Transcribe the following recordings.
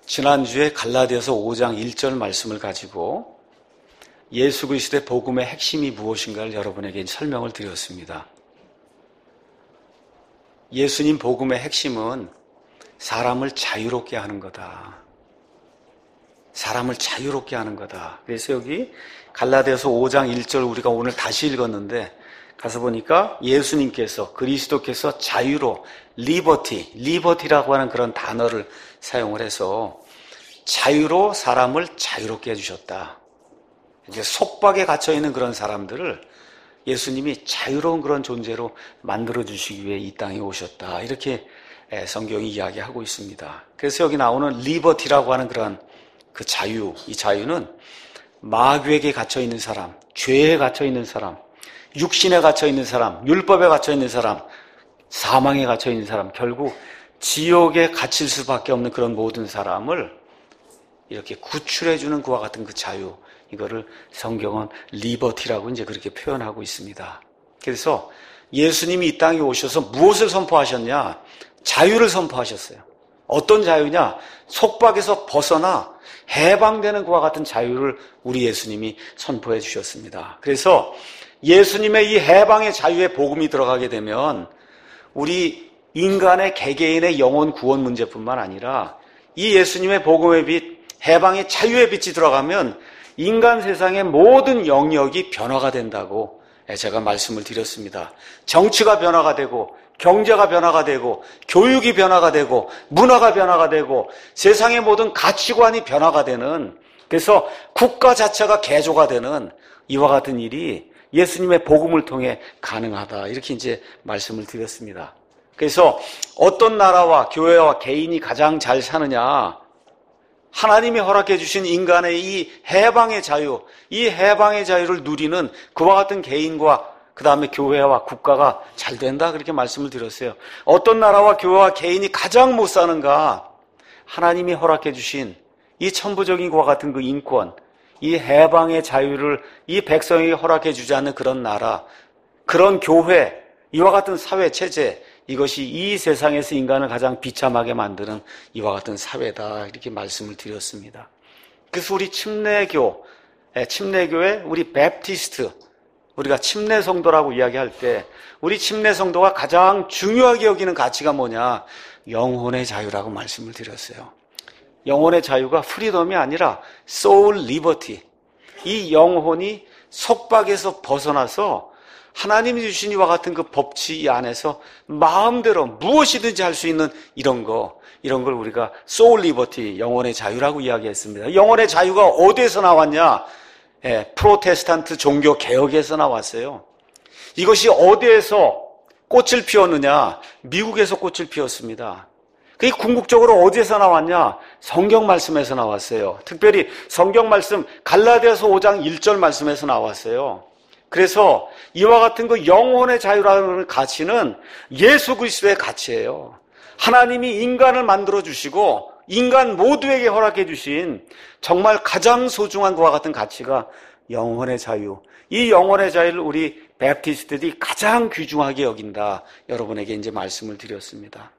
지난주에 갈라디아서 5장 1절 말씀을 가지고 예수 그리스도의 복음의 핵심이 무엇인가를 여러분에게 설명을 드렸습니다. 예수님 복음의 핵심은 사람을 자유롭게 하는 거다. 사람을 자유롭게 하는 거다. 그래서 여기 갈라디아서 5장 1절 우리가 오늘 다시 읽었는데 가서 보니까 예수님께서 그리스도께서 자유로 리버티라고 하는 그런 단어를 사용을 해서 자유로 사람을 자유롭게 해주셨다. 이제 속박에 갇혀있는 그런 사람들을 예수님이 자유로운 그런 존재로 만들어주시기 위해 이 땅에 오셨다. 이렇게 성경이 이야기하고 있습니다. 그래서 여기 나오는 리버티라고 하는 그런 그 자유, 이 자유는 마귀에게 갇혀있는 사람, 죄에 갇혀있는 사람, 육신에 갇혀있는 사람, 율법에 갇혀있는 사람, 사망에 갇혀있는 사람, 결국 지옥에 갇힐 수밖에 없는 그런 모든 사람을 이렇게 구출해주는 그와 같은 그 자유, 이거를 성경은 리버티라고 이제 그렇게 표현하고 있습니다. 그래서 예수님이 이 땅에 오셔서 무엇을 선포하셨냐? 자유를 선포하셨어요. 어떤 자유냐? 속박에서 벗어나 해방되는 그와 같은 자유를 우리 예수님이 선포해 주셨습니다. 그래서 예수님의 이 해방의 자유의 복음이 들어가게 되면 우리 인간의 개개인의 영혼 구원 문제뿐만 아니라 이 예수님의 복음의 빛, 해방의 자유의 빛이 들어가면 인간 세상의 모든 영역이 변화가 된다고 제가 말씀을 드렸습니다. 정치가 변화가 되고 경제가 변화가 되고 교육이 변화가 되고 문화가 변화가 되고 세상의 모든 가치관이 변화가 되는, 그래서 국가 자체가 개조가 되는 이와 같은 일이 예수님의 복음을 통해 가능하다. 이렇게 이제 말씀을 드렸습니다. 그래서 어떤 나라와 교회와 개인이 가장 잘 사느냐? 하나님이 허락해 주신 인간의 이 해방의 자유, 이 해방의 자유를 누리는 그와 같은 개인과 그 다음에 교회와 국가가 잘 된다. 그렇게 말씀을 드렸어요. 어떤 나라와 교회와 개인이 가장 못 사는가? 하나님이 허락해 주신 이 천부적인 그와 같은 그 인권, 이 해방의 자유를 이 백성에게 허락해 주지 않는 그런 나라, 그런 교회, 이와 같은 사회 체제, 이것이 이 세상에서 인간을 가장 비참하게 만드는 이와 같은 사회다. 이렇게 말씀을 드렸습니다. 그래서 우리 침례교회 우리 베프티스트, 우리가 침례 성도라고 이야기할 때 우리 침례 성도가 가장 중요하게 여기는 가치가 뭐냐? 영혼의 자유라고 말씀을 드렸어요. 영혼의 자유가 프리덤이 아니라 소울 리버티. 이 영혼이 속박에서 벗어나서 하나님이 주신 이와 같은 그 법칙 안에서 마음대로 무엇이든지 할 수 있는 이런 걸 우리가 소울 리버티, 영혼의 자유라고 이야기했습니다. 영혼의 자유가 어디에서 나왔냐? 프로테스탄트 종교 개혁에서 나왔어요. 이것이 어디에서 꽃을 피웠느냐? 미국에서 꽃을 피웠습니다. 그게 궁극적으로 어디에서 나왔냐? 성경 말씀에서 나왔어요. 특별히 성경 말씀 갈라디아서 5장 1절 말씀에서 나왔어요. 그래서 이와 같은 그 영혼의 자유라는 가치는 예수 그리스도의 가치예요. 하나님이 인간을 만들어 주시고 인간 모두에게 허락해 주신 정말 가장 소중한 것과 같은 가치가 영혼의 자유. 이 영혼의 자유를 우리 베프티스트들이 가장 귀중하게 여긴다. 여러분에게 이제 말씀을 드렸습니다.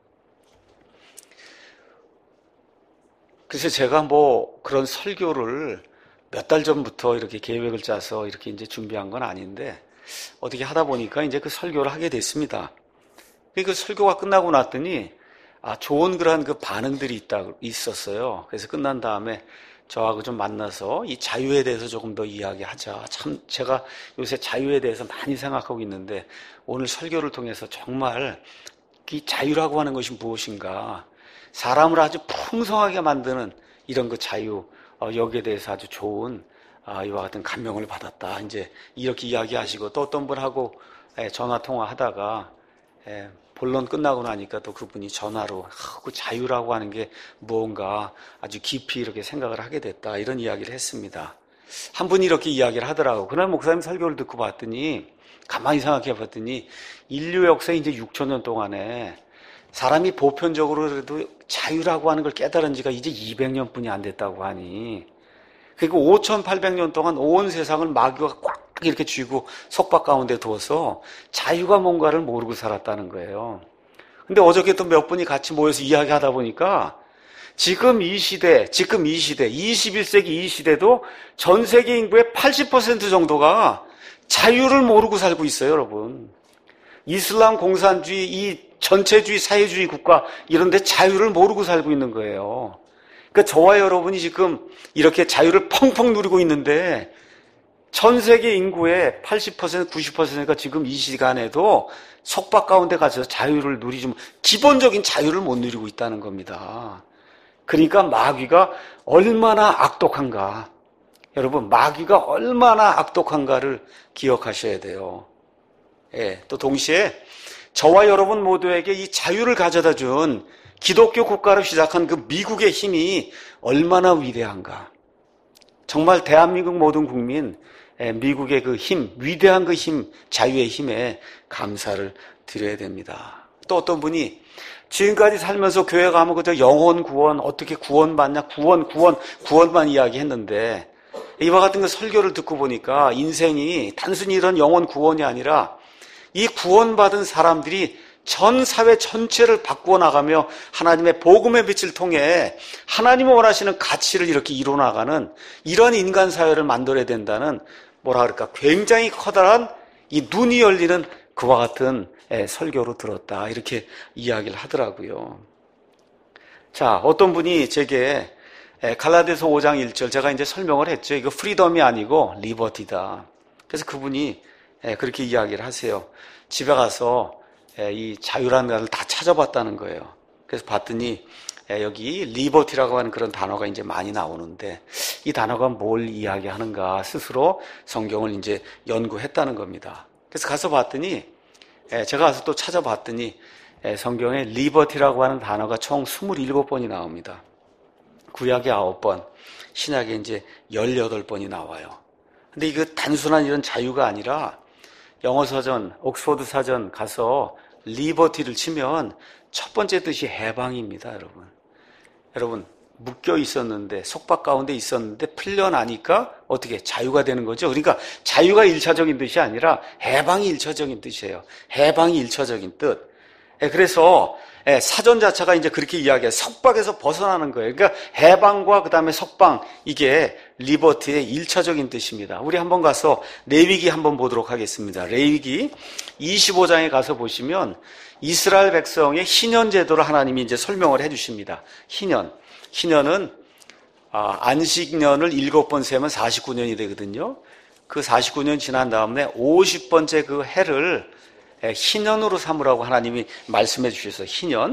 그래서 제가 그런 설교를 몇 달 전부터 이렇게 계획을 짜서 이렇게 이제 준비한 건 아닌데 어떻게 하다 보니까 이제 그 설교를 하게 됐습니다. 그 설교가 끝나고 났더니 좋은 그런 그 반응들이 있었어요. 그래서 끝난 다음에 저하고 좀 만나서 이 자유에 대해서 조금 더 이야기하자. 참 제가 요새 자유에 대해서 많이 생각하고 있는데 오늘 설교를 통해서 정말 이 자유라고 하는 것이 무엇인가? 사람을 아주 풍성하게 만드는 이런 그 자유, 여기에 대해서 아주 좋은 이와 같은 감명을 받았다. 이제 이렇게 이야기하시고 또 어떤 분하고 전화 통화하다가 본론 끝나고 나니까 또 그분이 전화로 그 자유라고 하는 게 무언가 아주 깊이 이렇게 생각을 하게 됐다. 이런 이야기를 했습니다. 한 분이 이렇게 이야기를 하더라고요. 그날 목사님 설교를 듣고 봤더니 가만히 생각해 봤더니 인류 역사 이제 6,000년 동안에 사람이 보편적으로 그래도 자유라고 하는 걸 깨달은 지가 이제 200년뿐이 안 됐다고 하니, 그리고 5,800년 동안 온 세상을 마귀가 꽉 이렇게 쥐고 속박 가운데 두어서 자유가 뭔가를 모르고 살았다는 거예요. 근데 어저께 또 몇 분이 같이 모여서 이야기하다 보니까 지금 이 시대, 21세기 이 시대도 전 세계 인구의 80% 정도가 자유를 모르고 살고 있어요, 여러분. 이슬람 공산주의, 이 전체주의, 사회주의 국가 이런 데 자유를 모르고 살고 있는 거예요. 그러니까 저와 여러분이 지금 이렇게 자유를 펑펑 누리고 있는데 전 세계 인구의 80%, 90%가 지금 이 시간에도 속박 가운데 가서 자유를 누리지, 기본적인 자유를 못 누리고 있다는 겁니다. 그러니까 마귀가 얼마나 악독한가. 여러분, 마귀가 얼마나 악독한가를 기억하셔야 돼요. 예, 또 동시에 저와 여러분 모두에게 이 자유를 가져다 준 기독교 국가로 시작한 그 미국의 힘이 얼마나 위대한가. 정말 대한민국 모든 국민, 미국의 그 힘, 위대한 그 힘, 자유의 힘에 감사를 드려야 됩니다. 또 어떤 분이 지금까지 살면서 교회 가면 그저 영혼 구원, 어떻게 구원받냐, 구원만 이야기했는데 이와 같은 그 설교를 듣고 보니까 인생이 단순히 이런 영혼 구원이 아니라 이 구원받은 사람들이 전 사회 전체를 바꾸어 나가며 하나님의 복음의 빛을 통해 하나님이 원하시는 가치를 이렇게 이뤄나가는 이런 인간 사회를 만들어야 된다는 뭐라 그럴까, 굉장히 커다란 이 눈이 열리는 그와 같은 설교로 들었다, 이렇게 이야기를 하더라고요. 자, 어떤 분이 제게 갈라디아서 5장 1절 제가 이제 설명을 했죠. 이거 프리덤이 아니고 리버티다. 그래서 그분이 그렇게 이야기를 하세요. 집에 가서 이 자유라는 단어를 다 찾아봤다는 거예요. 그래서 봤더니 여기 리버티라고 하는 그런 단어가 이제 많이 나오는데 이 단어가 뭘 이야기하는가 스스로 성경을 이제 연구했다는 겁니다. 그래서 가서 봤더니 제가 가서 또 찾아봤더니 성경에 리버티라고 하는 단어가 총 27번이 나옵니다. 구약에 9번, 신약에 이제 18번이 나와요. 근데 이거 단순한 이런 자유가 아니라 영어 서전, 옥스퍼드 사전 가서 리버티를 치면 첫 번째 뜻이 해방입니다, 여러분. 여러분, 묶여 있었는데, 속박 가운데 있었는데 풀려나니까 어떻게 자유가 되는 거죠? 그러니까 자유가 1차적인 뜻이 아니라 해방이 1차적인 뜻이에요. 해방이 1차적인 뜻. 그래서 사전 자체가 이제 그렇게 이야기해요. 속박에서 벗어나는 거예요. 그러니까 해방과 그 다음에 속방, 이게 리버티의 1차적인 뜻입니다. 우리 한번 가서 레위기 한번 보도록 하겠습니다. 레위기 25장에 가서 보시면 이스라엘 백성의 희년 제도를 하나님이 이제 설명을 해주십니다. 희년은 안식년을 7번 세면 49년이 되거든요. 그 49년 지난 다음에 50번째 그 해를 희년으로 삼으라고 하나님이 말씀해 주셔서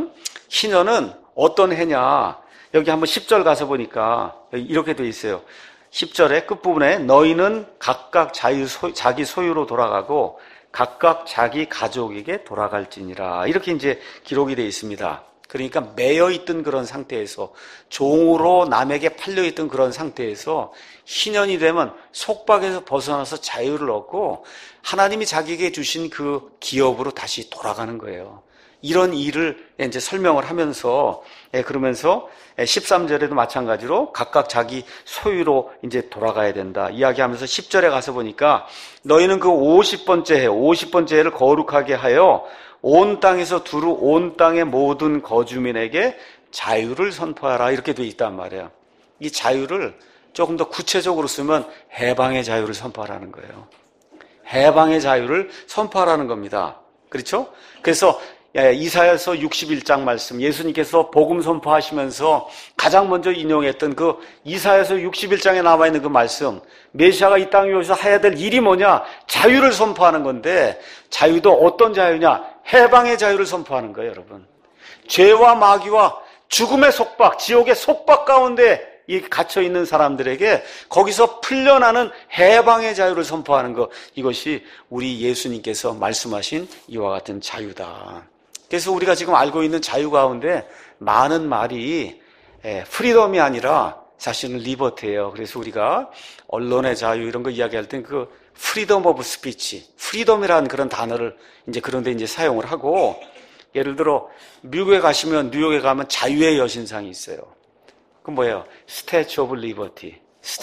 희년은 어떤 해냐, 여기 한번 10절 가서 보니까 이렇게 돼 있어요. 10절의 끝부분에 너희는 각각 자기 소유로 돌아가고 각각 자기 가족에게 돌아갈지니라, 이렇게 이제 기록이 되어 있습니다. 그러니까 매여있던 그런 상태에서, 종으로 남에게 팔려있던 그런 상태에서 희년이 되면 속박에서 벗어나서 자유를 얻고 하나님이 자기에게 주신 그 기업으로 다시 돌아가는 거예요. 이런 일을 이제 설명을 하면서, 그러면서 13절에도 마찬가지로 각각 자기 소유로 이제 돌아가야 된다 이야기하면서 10절에 가서 보니까 너희는 그 50번째 해를 거룩하게 하여 온 땅에서 두루 온 땅의 모든 거주민에게 자유를 선포하라, 이렇게 돼 있단 말이에요. 이 자유를 조금 더 구체적으로 쓰면 해방의 자유를 선포하라는 거예요. 해방의 자유를 선포하라는 겁니다. 그렇죠? 그래서 이사야서 61장 말씀, 예수님께서 복음 선포하시면서 가장 먼저 인용했던 그 이사야서 61장에 나와 있는 그 말씀, 메시아가 이 땅에 오셔서 해야 될 일이 뭐냐? 자유를 선포하는 건데, 자유도 어떤 자유냐? 해방의 자유를 선포하는 거예요, 여러분. 죄와 마귀와 죽음의 속박, 지옥의 속박 가운데 갇혀 있는 사람들에게 거기서 풀려나는 해방의 자유를 선포하는 것, 이것이 우리 예수님께서 말씀하신 이와 같은 자유다. 그래서 우리가 지금 알고 있는 자유 가운데 많은 말이 프리덤이 아니라 사실은 리버티예요. 그래서 우리가 언론의 자유 이런 거 이야기할 땐 그 프리덤 오브 스피치, 프리덤이라는 그런 단어를 이제 그런데 이제 사용을 하고, 예를 들어 미국에 가시면, 뉴욕에 가면 자유의 여신상이 있어요. 그 뭐예요? 스태츄 오브 리버티.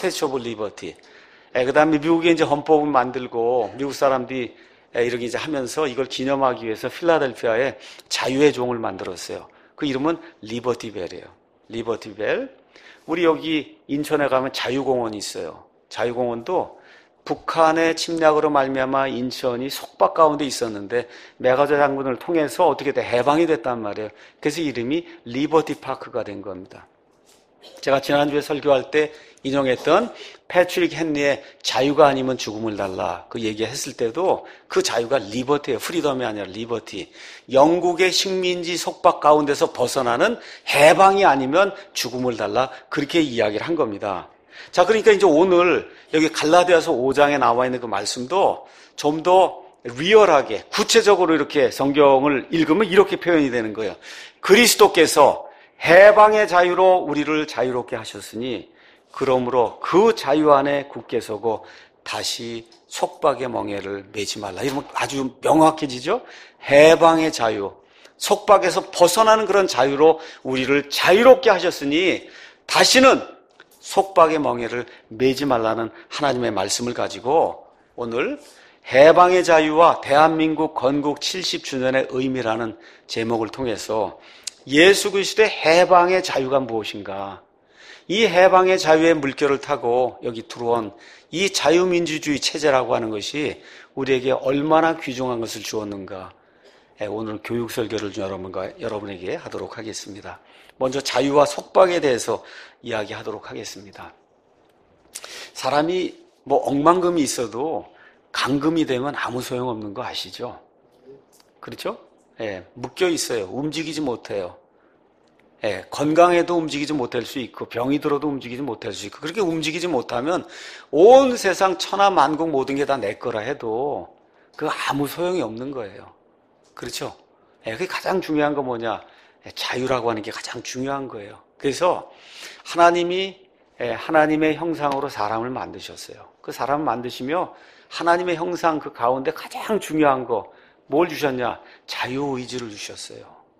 그 다음에 미국에 이제 헌법을 만들고 미국 사람들이 이렇게 이제 하면서 이걸 기념하기 위해서 필라델피아에 자유의 종을 만들었어요. 그 이름은 리버티 벨이에요. 리버티벨. 우리 여기 인천에 가면 자유공원이 있어요. 자유공원도 북한의 침략으로 말미암아 인천이 속박 가운데 있었는데 메가저 장군을 통해서 어떻게 해방이 됐단 말이에요. 그래서 이름이 리버티 파크가 된 겁니다. 제가 지난주에 설교할 때 인용했던 패트릭 헨리의 자유가 아니면 죽음을 달라 그 얘기했을 때도 그 자유가 리버티예요. 프리덤이 아니라 리버티. 영국의 식민지 속박 가운데서 벗어나는 해방이 아니면 죽음을 달라 그렇게 이야기를 한 겁니다. 자, 그러니까 이제 오늘 여기 갈라디아서 5장에 나와 있는 그 말씀도 좀 더 리얼하게 구체적으로 이렇게 성경을 읽으면 이렇게 표현이 되는 거예요. 그리스도께서 해방의 자유로 우리를 자유롭게 하셨으니 그러므로 그 자유 안에 굳게 서고 다시 속박의 멍에를 매지 말라. 이러면 아주 명확해지죠? 해방의 자유, 속박에서 벗어나는 그런 자유로 우리를 자유롭게 하셨으니 다시는 속박의 멍에를 매지 말라는 하나님의 말씀을 가지고 오늘 해방의 자유와 대한민국 건국 70주년의 의미라는 제목을 통해서 예수 그리스도의 해방의 자유가 무엇인가? 이 해방의 자유의 물결을 타고 여기 들어온 이 자유민주주의 체제라고 하는 것이 우리에게 얼마나 귀중한 것을 주었는가? 오늘 교육 설교를 여러분에게 하도록 하겠습니다. 먼저 자유와 속박에 대해서 이야기하도록 하겠습니다. 사람이 억만금이 있어도 강금이 되면 아무 소용없는 거 아시죠? 그렇죠? 묶여 있어요. 움직이지 못해요. 건강해도 움직이지 못할 수 있고 병이 들어도 움직이지 못할 수 있고 그렇게 움직이지 못하면 온 세상 천하 만국 모든 게 다 내 거라 해도 그 아무 소용이 없는 거예요. 그렇죠? 그게 가장 중요한 거 뭐냐? 자유라고 하는 게 가장 중요한 거예요. 그래서 하나님이 하나님의 형상으로 사람을 만드셨어요. 그 사람을 만드시며 하나님의 형상 그 가운데 가장 중요한 거 뭘 주셨냐? 자유의지를 주셨어요.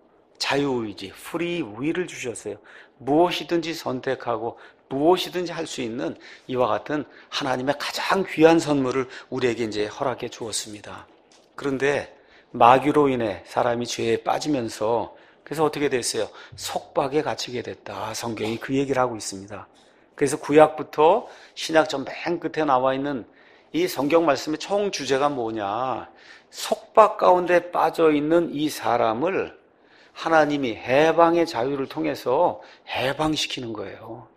자유의지, 프리 윌을 주셨어요. 무엇이든지 선택하고 무엇이든지 할 수 있는 이와 같은 하나님의 가장 귀한 선물을 우리에게 이제 허락해 주었습니다. 그런데 마귀로 인해 사람이 죄에 빠지면서 그래서 어떻게 됐어요? 속박에 갇히게 됐다. 성경이 그 얘기를 하고 있습니다. 그래서 구약부터 신약 전 맨 끝에 나와 있는 이 성경 말씀의 총 주제가 뭐냐? 속박 가운데 빠져 있는 이 사람을 하나님이 해방의 자유를 통해서 해방시키는 거예요.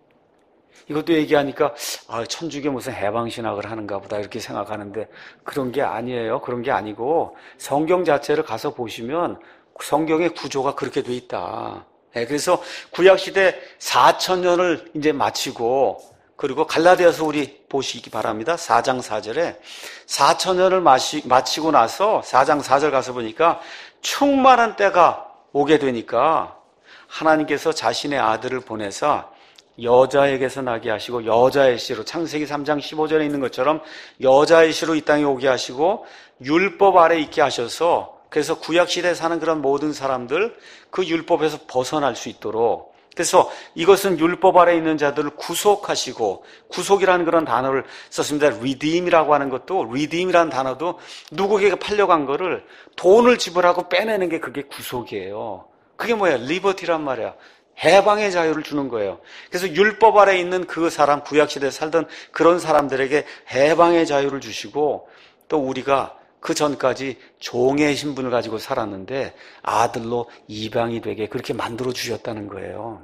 이것도 얘기하니까 천주교 무슨 해방신학을 하는가 보다 이렇게 생각하는데 그런 게 아니에요. 그런 게 아니고 성경 자체를 가서 보시면 성경의 구조가 그렇게 돼 있다. 그래서 구약시대 4,000년을 이제 마치고 그리고 갈라디아서 우리 보시기 바랍니다. 4장 4절에 4,000년을 마치고 나서 4장 4절 가서 보니까 충만한 때가 오게 되니까 하나님께서 자신의 아들을 보내사 여자에게서 나게 하시고 여자의 씨로 창세기 3장 15절에 있는 것처럼 여자의 씨로 이 땅에 오게 하시고 율법 아래 있게 하셔서 그래서 구약시대에 사는 그런 모든 사람들 그 율법에서 벗어날 수 있도록 그래서 이것은 율법 아래 있는 자들을 구속하시고 구속이라는 그런 단어를 썼습니다. redeem이라고 하는 것도 redeem이라는 단어도 누구에게 팔려간 거를 돈을 지불하고 빼내는 게 그게 구속이에요. 그게 뭐야? 리버티란 말이야. 해방의 자유를 주는 거예요. 그래서 율법 아래 있는 그 사람 구약시대에 살던 그런 사람들에게 해방의 자유를 주시고 또 우리가 그 전까지 종의 신분을 가지고 살았는데 아들로 이방이 되게 그렇게 만들어 주셨다는 거예요.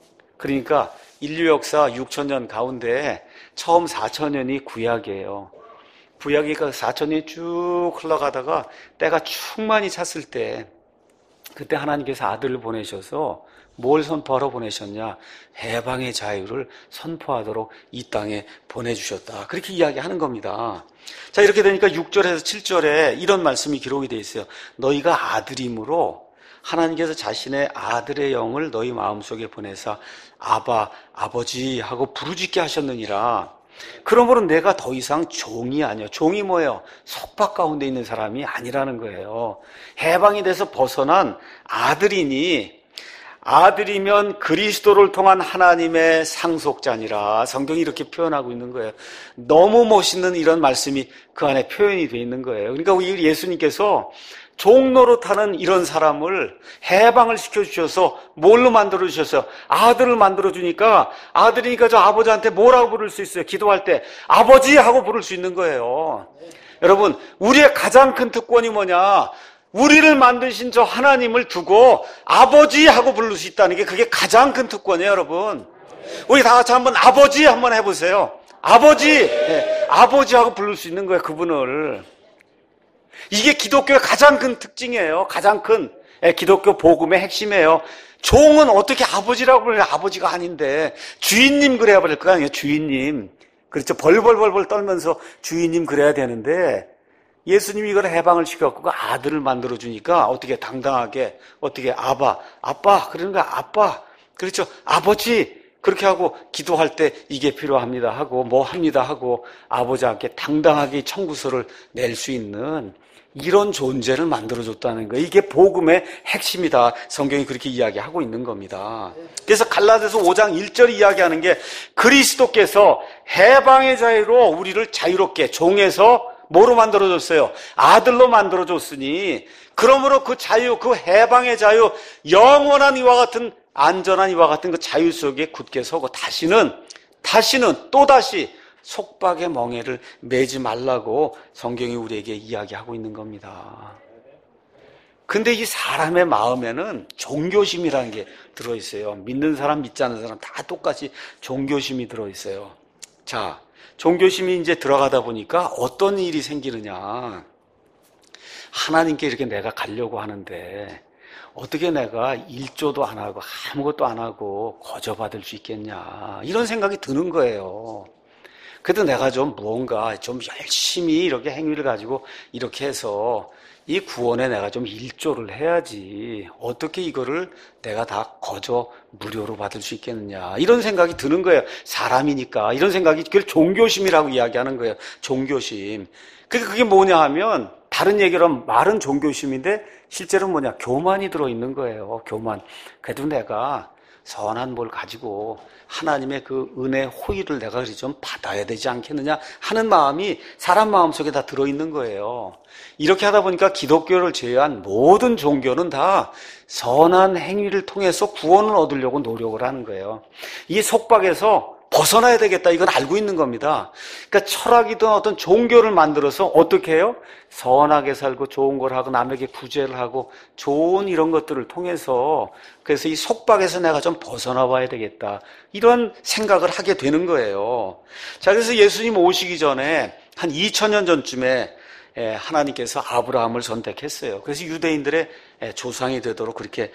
그러니까 인류 역사 6,000년 가운데 처음 4,000년이 구약이에요. 구약이 4,000년이 쭉 흘러가다가 때가 충만히 찼을 때 그때 하나님께서 아들을 보내셔서 뭘 선포하러 보내셨냐? 해방의 자유를 선포하도록 이 땅에 보내주셨다. 그렇게 이야기하는 겁니다. 자, 이렇게 되니까 6절에서 7절에 이런 말씀이 기록이 되어 있어요. 너희가 아들이므로 하나님께서 자신의 아들의 영을 너희 마음속에 보내사 아바, 아버지 하고 부르짖게 하셨느니라. 그러므로 내가 더 이상 종이 아니야. 종이 뭐예요? 속박 가운데 있는 사람이 아니라는 거예요. 해방이 돼서 벗어난 아들이니 아들이면 그리스도를 통한 하나님의 상속자니라. 성경이 이렇게 표현하고 있는 거예요. 너무 멋있는 이런 말씀이 그 안에 표현이 되어 있는 거예요. 그러니까 우리 예수님께서 종노릇하는 이런 사람을 해방을 시켜주셔서 뭘로 만들어주셨어요? 아들을 만들어주니까 아들이니까 저 아버지한테 뭐라고 부를 수 있어요? 기도할 때 아버지 하고 부를 수 있는 거예요. 여러분, 우리의 가장 큰 특권이 뭐냐? 우리를 만드신 저 하나님을 두고 아버지 하고 부를 수 있다는 게 그게 가장 큰 특권이에요, 여러분. 우리 다 같이 한번 아버지 한번 해보세요. 아버지! 네, 아버지 하고 부를 수 있는 거예요, 그분을. 이게 기독교의 가장 큰 특징이에요. 가장 큰 기독교 복음의 핵심이에요. 종은 어떻게 아버지라고 불러요? 아버지가 아닌데 주인님 그래야 될 거 아니에요. 주인님. 그렇죠. 벌벌벌벌 떨면서 주인님 그래야 되는데 예수님이 이걸 해방을 시켜갖고 아들을 만들어주니까 어떻게 당당하게 어떻게 아빠 그러는 거야. 아빠. 그렇죠. 아버지. 그렇게 하고 기도할 때 이게 필요합니다 하고 뭐 합니다 하고 아버지께 당당하게 청구서를 낼 수 있는 이런 존재를 만들어줬다는 거예요. 이게 복음의 핵심이다. 성경이 그렇게 이야기하고 있는 겁니다. 그래서 갈라디아서 5장 1절이 이야기하는 게 그리스도께서 해방의 자유로 우리를 자유롭게 종에서 뭐로 만들어줬어요? 아들로 만들어줬으니 그러므로 그 자유, 그 해방의 자유, 영원한 이와 같은 안전한 이와 같은 그 자유 속에 굳게 서고 다시는 또다시 속박의 멍에를 매지 말라고 성경이 우리에게 이야기하고 있는 겁니다. 근데 이 사람의 마음에는 종교심이라는 게 들어있어요. 믿는 사람, 믿지 않는 사람 다 똑같이 종교심이 들어있어요. 자, 종교심이 이제 들어가다 보니까 어떤 일이 생기느냐. 하나님께 이렇게 내가 가려고 하는데 어떻게 내가 일조도 안 하고 아무것도 안 하고 거저받을 수 있겠냐. 이런 생각이 드는 거예요. 그래도 내가 좀 무언가 좀 열심히 이렇게 행위를 가지고 이렇게 해서 이 구원에 내가 좀 일조를 해야지. 어떻게 이거를 내가 다 거저 무료로 받을 수 있겠느냐. 이런 생각이 드는 거예요. 사람이니까. 이런 생각이 그걸 종교심이라고 이야기하는 거예요. 종교심. 그게 뭐냐 하면 다른 얘기로 하면 말은 종교심인데 실제로 뭐냐? 교만이 들어있는 거예요. 교만. 그래도 내가 선한 뭘 가지고 하나님의 그 은혜 호의를 내가 좀 받아야 되지 않겠느냐 하는 마음이 사람 마음속에 다 들어있는 거예요. 이렇게 하다 보니까 기독교를 제외한 모든 종교는 다 선한 행위를 통해서 구원을 얻으려고 노력을 하는 거예요. 이 속박에서 벗어나야 되겠다. 이건 알고 있는 겁니다. 그러니까 철학이든 어떤 종교를 만들어서 어떻게 해요? 선하게 살고 좋은 걸 하고 남에게 구제를 하고 좋은 이런 것들을 통해서 그래서 이 속박에서 내가 좀 벗어나 봐야 되겠다. 이런 생각을 하게 되는 거예요. 자, 그래서 예수님 오시기 전에 한 2000년 전쯤에 하나님께서 아브라함을 선택했어요. 그래서 유대인들의 조상이 되도록 그렇게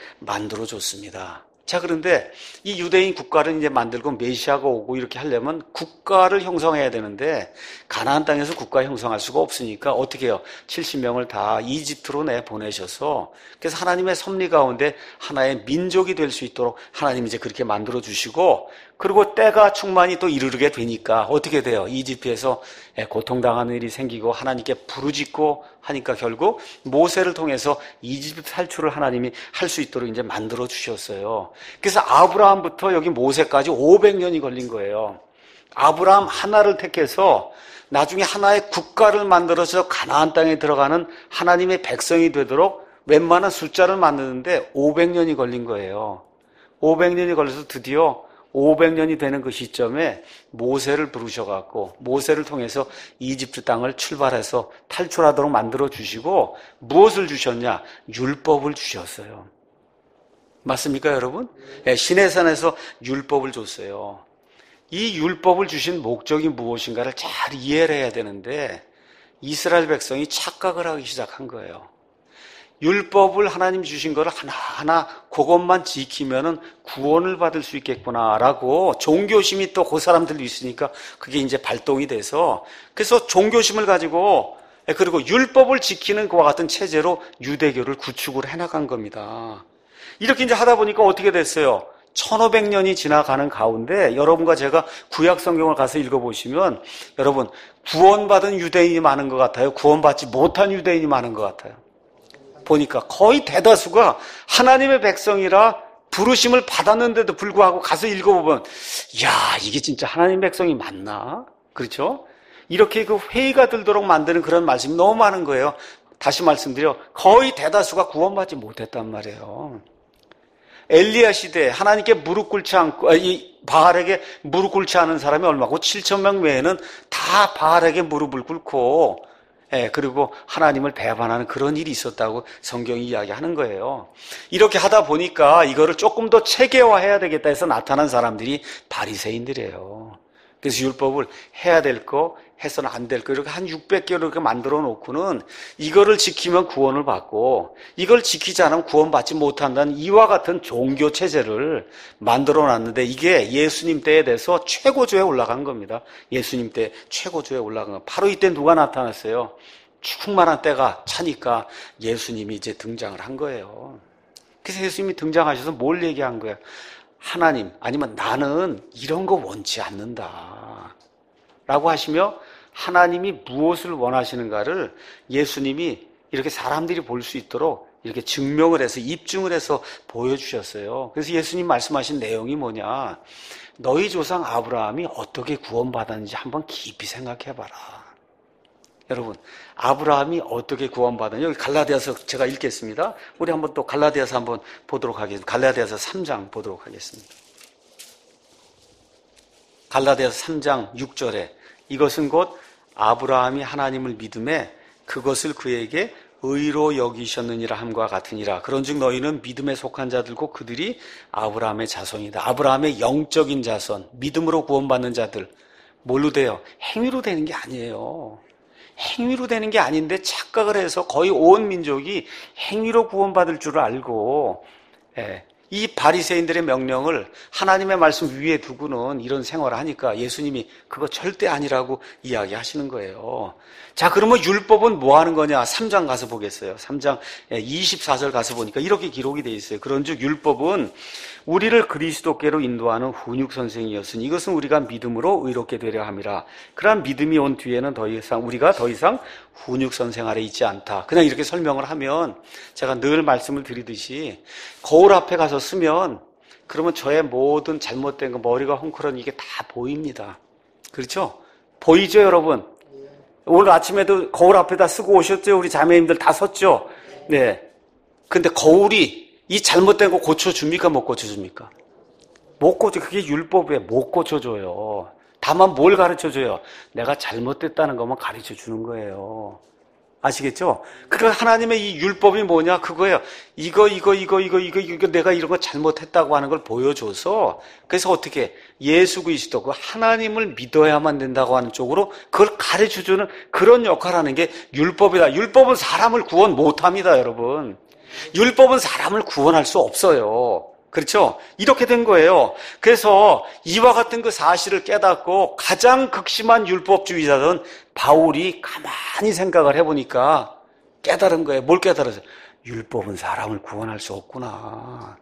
만들어줬습니다. 자, 그런데 이 유대인 국가를 이제 만들고 메시아가 오고 이렇게 하려면 국가를 형성해야 되는데 가나안 땅에서 국가 형성할 수가 없으니까 어떻게 해요? 70명을 다 이집트로 내보내셔서 그래서 하나님의 섭리 가운데 하나의 민족이 될 수 있도록 하나님이 이제 그렇게 만들어 주시고 그리고 때가 충만히 또 이르게 되니까 어떻게 돼요? 이집트에서 고통당하는 일이 생기고 하나님께 부르짖고 하니까 결국 모세를 통해서 이집트 탈출을 하나님이 할 수 있도록 이제 만들어 주셨어요. 그래서 아브라함부터 여기 모세까지 500년이 걸린 거예요. 아브라함 하나를 택해서 나중에 하나의 국가를 만들어서 가나안 땅에 들어가는 하나님의 백성이 되도록 웬만한 숫자를 만드는데 500년이 걸린 거예요. 500년이 걸려서 드디어 500년이 되는 그 시점에 모세를 부르셔갖고 모세를 통해서 이집트 땅을 출발해서 탈출하도록 만들어 주시고 무엇을 주셨냐? 율법을 주셨어요. 맞습니까, 여러분? 시내산에서 율법을 줬어요. 이 율법을 주신 목적이 무엇인가를 잘 이해를 해야 되는데 이스라엘 백성이 착각을 하기 시작한 거예요. 율법을 하나님 주신 거를 하나하나 그것만 지키면은 구원을 받을 수 있겠구나라고 종교심이 또 그 사람들도 있으니까 그게 이제 발동이 돼서 그래서 종교심을 가지고 그리고 율법을 지키는 그와 같은 체제로 유대교를 구축을 해나간 겁니다. 이렇게 이제 하다 보니까 어떻게 됐어요? 1500년이 지나가는 가운데 여러분과 제가 구약 성경을 가서 읽어보시면 여러분 구원받은 유대인이 많은 것 같아요? 구원받지 못한 유대인이 많은 것 같아요? 보니까 거의 대다수가 하나님의 백성이라 부르심을 받았는데도 불구하고 가서 읽어보면 야 이게 진짜 하나님의 백성이 맞나? 그렇죠? 이렇게 그 회의가 들도록 만드는 그런 말씀이 너무 많은 거예요. 다시 말씀드려 거의 대다수가 구원받지 못했단 말이에요. 엘리야 시대에 하나님께 무릎 꿇지 않고 이 바알에게 무릎 꿇지 않은 사람이 얼마고 7천 명 외에는 다 바알에게 무릎을 꿇고 그리고 하나님을 배반하는 그런 일이 있었다고 성경이 이야기하는 거예요. 이렇게 하다 보니까 이거를 조금 더 체계화해야 되겠다 해서 나타난 사람들이 바리새인들이에요. 그래서 율법을 해야 될 거, 해서는 안 될 거, 이렇게 한 600개를 이렇게 만들어 놓고는 이거를 지키면 구원을 받고 이걸 지키지 않으면 구원받지 못한다는 이와 같은 종교 체제를 만들어 놨는데 이게 예수님 때에 대해서 최고조에 올라간 겁니다. 예수님 때 최고조에 올라간 거. 바로 이때 누가 나타났어요? 충만한 때가 차니까 예수님이 이제 등장을 한 거예요. 그래서 예수님이 등장하셔서 뭘 얘기한 거예요? 하나님, 아니면 나는 이런 거 원치 않는다 라고 하시며 하나님이 무엇을 원하시는가를 예수님이 이렇게 사람들이 볼 수 있도록 이렇게 증명을 해서 입증을 해서 보여주셨어요. 그래서 예수님 말씀하신 내용이 뭐냐? 너희 조상 아브라함이 어떻게 구원받았는지 한번 깊이 생각해봐라. 여러분, 아브라함이 어떻게 구원받았냐? 여기 갈라디아서 제가 읽겠습니다. 우리 한번 또 갈라디아서 한번 보도록 하겠습니다. 갈라디아서 3장 보도록 하겠습니다. 갈라디아서 3장 6절에 이것은 곧 아브라함이 하나님을 믿음에 그것을 그에게 의로 여기셨느니라 함과 같으니라. 그런즉 너희는 믿음에 속한 자들고 그들이 아브라함의 자손이다. 아브라함의 영적인 자손, 믿음으로 구원받는 자들. 뭘로 돼요? 행위로 되는 게 아니에요. 행위로 되는 게 아닌데 착각을 해서 거의 온 민족이 행위로 구원받을 줄 알고 이 바리새인들의 명령을 하나님의 말씀 위에 두고는 이런 생활을 하니까 예수님이 그거 절대 아니라고 이야기하시는 거예요. 자, 그러면 율법은 뭐 하는 거냐? 3장 가서 보겠어요. 3장 24절 가서 보니까 이렇게 기록이 되어 있어요. 그런즉 율법은 우리를 그리스도께로 인도하는 훈육 선생이었으니 이것은 우리가 믿음으로 의롭게 되려 함이라. 그러한 믿음이 온 뒤에는 우리가 더 이상 훈육 선생 아래 있지 않다. 그냥 이렇게 설명을 하면 제가 늘 말씀을 드리듯이 거울 앞에 가서 쓰면 그러면 저의 모든 잘못된 거, 머리가 헝클어진 이게 다 보입니다. 그렇죠? 보이죠, 여러분? 오늘 아침에도 거울 앞에다 쓰고 오셨죠? 우리 자매님들 다 섰죠? 네. 근데 거울이 이 잘못된 거 고쳐줍니까? 못 고쳐줍니까? 못 고쳐. 그게 율법에 못 고쳐줘요. 다만 뭘 가르쳐줘요? 내가 잘못됐다는 것만 가르쳐주는 거예요. 아시겠죠? 그러니까 하나님의 이 율법이 뭐냐? 그거예요. 이거 내가 이런 거 잘못했다고 하는 걸 보여줘서 그래서 어떻게 예수 그리스도 그 하나님을 믿어야만 된다고 하는 쪽으로 그걸 가르쳐주는 그런 역할을 하는 게 율법이다. 율법은 사람을 구원 못합니다, 여러분. 율법은 사람을 구원할 수 없어요. 그렇죠? 이렇게 된 거예요. 그래서 이와 같은 그 사실을 깨닫고 가장 극심한 율법주의자는 바울이 가만히 생각을 해보니까 깨달은 거예요. 뭘 깨달았어요? 율법은 사람을 구원할 수 없구나.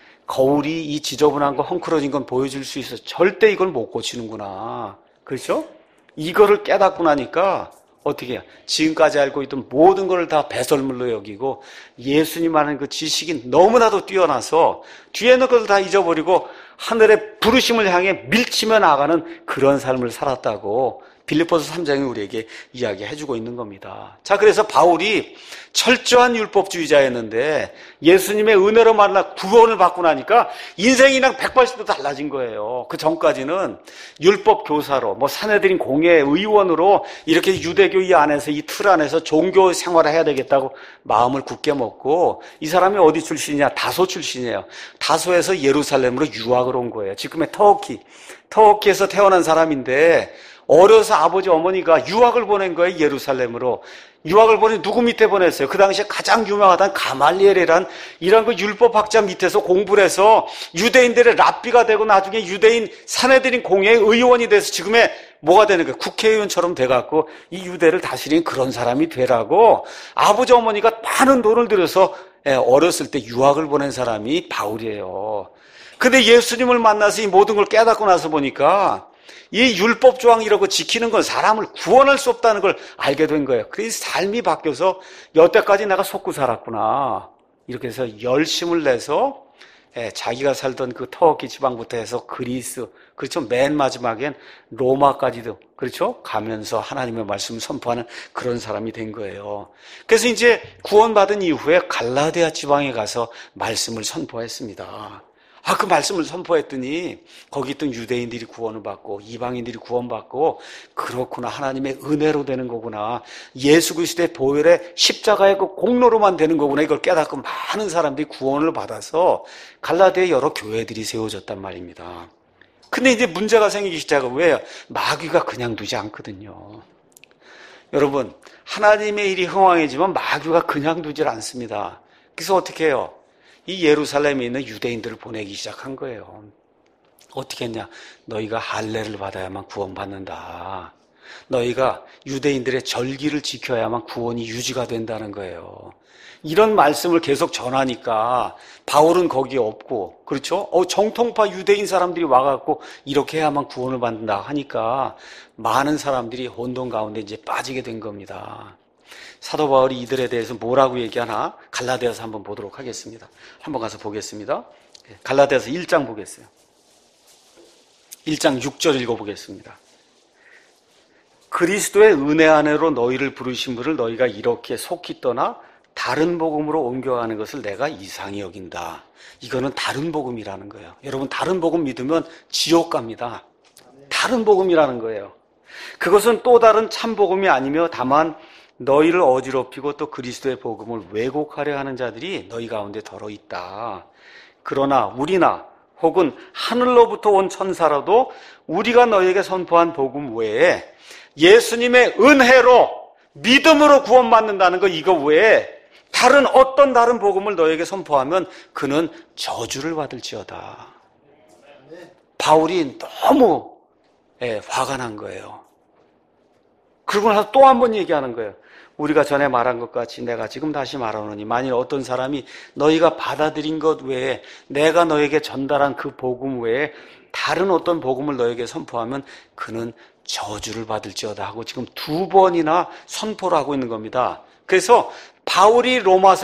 거울이 이 지저분한 거 헝클어진 건 보여줄 수 있어. 절대 이걸 못 고치는구나. 그렇죠? 이거를 깨닫고 나니까 어떻게 해요? 지금까지 알고 있던 모든 걸 다 배설물로 여기고 예수님 하는 그 지식이 너무나도 뛰어나서 뒤에는 것을 다 잊어버리고 하늘의 부르심을 향해 밀치며 나가는 그런 삶을 살았다고 빌립보서 3장이 우리에게 이야기해주고 있는 겁니다. 자, 그래서 바울이 철저한 율법주의자였는데 예수님의 은혜로 만나 구원을 받고 나니까 인생이 그냥 180도 달라진 거예요. 그 전까지는 율법 교사로 사내들인 공예 의원으로 이렇게 유대교 이 안에서 이 틀 안에서 종교 생활을 해야 되겠다고 마음을 굳게 먹고 이 사람이 어디 출신이냐? 다소 출신이에요. 다소에서 예루살렘으로 유학을 온 거예요. 지금의 터키에서 태어난 사람인데 어려서 아버지 어머니가 유학을 보낸 거예요. 예루살렘으로. 유학을 보내 누구 밑에 보냈어요? 그 당시에 가장 유명하던 가말리엘이란 이런 그 율법학자 밑에서 공부를 해서 유대인들의 랍비가 되고 나중에 유대인 사내들인 공회의 의원이 돼서 지금의 뭐가 되는 거예요? 국회의원처럼 돼갖고 이 유대를 다스리는 그런 사람이 되라고 아버지 어머니가 많은 돈을 들여서 어렸을 때 유학을 보낸 사람이 바울이에요. 근데 예수님을 만나서 이 모든 걸 깨닫고 나서 보니까 이 율법 조항 이라고 지키는 건 사람을 구원할 수 없다는 걸 알게 된 거예요. 그래서 삶이 바뀌어서 여태까지 내가 속고 살았구나. 이렇게 해서 열심을 내서 자기가 살던 그 터키 지방부터 해서 그리스, 그렇죠? 맨 마지막엔 로마까지도, 그렇죠? 가면서 하나님의 말씀을 선포하는 그런 사람이 된 거예요. 그래서 이제 구원받은 이후에 갈라디아 지방에 가서 말씀을 선포했습니다. 그 말씀을 선포했더니 거기 있던 유대인들이 구원을 받고 이방인들이 구원받고, 그렇구나, 하나님의 은혜로 되는 거구나, 예수 그리스도의 보혈의 십자가의 그 공로로만 되는 거구나, 이걸 깨닫고 많은 사람들이 구원을 받아서 갈라디아에 여러 교회들이 세워졌단 말입니다. 근데 이제 문제가 생기기 시작해요. 왜요? 마귀가 그냥 두지 않거든요. 여러분, 하나님의 일이 흥왕해지면 마귀가 그냥 두질 않습니다. 그래서 어떻게 해요? 이 예루살렘에 있는 유대인들을 보내기 시작한 거예요. 어떻게 했냐? 너희가 할례를 받아야만 구원받는다. 너희가 유대인들의 절기를 지켜야만 구원이 유지가 된다는 거예요. 이런 말씀을 계속 전하니까 바울은 거기에 없고, 그렇죠? 정통파 유대인 사람들이 와갖고 이렇게 해야만 구원을 받는다 하니까 많은 사람들이 혼돈 가운데 이제 빠지게 된 겁니다. 사도 바울이 이들에 대해서 뭐라고 얘기하나 갈라디아서 한번 보도록 하겠습니다. 한번 가서 보겠습니다. 갈라디아서 1장 보겠어요. 1장 6절 읽어보겠습니다. 그리스도의 은혜 안으로 너희를 부르신 분을 너희가 이렇게 속히 떠나 다른 복음으로 옮겨가는 것을 내가 이상히 여긴다. 이거는 다른 복음이라는 거예요. 여러분, 다른 복음 믿으면 지옥 갑니다. 다른 복음이라는 거예요. 그것은 또 다른 참 복음이 아니며 다만 너희를 어지럽히고 또 그리스도의 복음을 왜곡하려 하는 자들이 너희 가운데 더러 있다. 그러나 우리나 혹은 하늘로부터 온 천사라도 우리가 너희에게 선포한 복음 외에 예수님의 은혜로 믿음으로 구원받는다는 거, 이거 외에 어떤 다른 복음을 너희에게 선포하면 그는 저주를 받을지어다. 바울이 너무 화가 난 거예요. 그러고 나서 또 한 번 얘기하는 거예요. 우리가 전에 말한 것 같이 내가 지금 다시 말하노니 만일 어떤 사람이 너희가 받아들인 것 외에 내가 너에게 전달한 그 복음 외에 다른 어떤 복음을 너에게 선포하면 그는 저주를 받을지어다 하고 지금 2번이나 선포를 하고 있는 겁니다. 그래서 바울이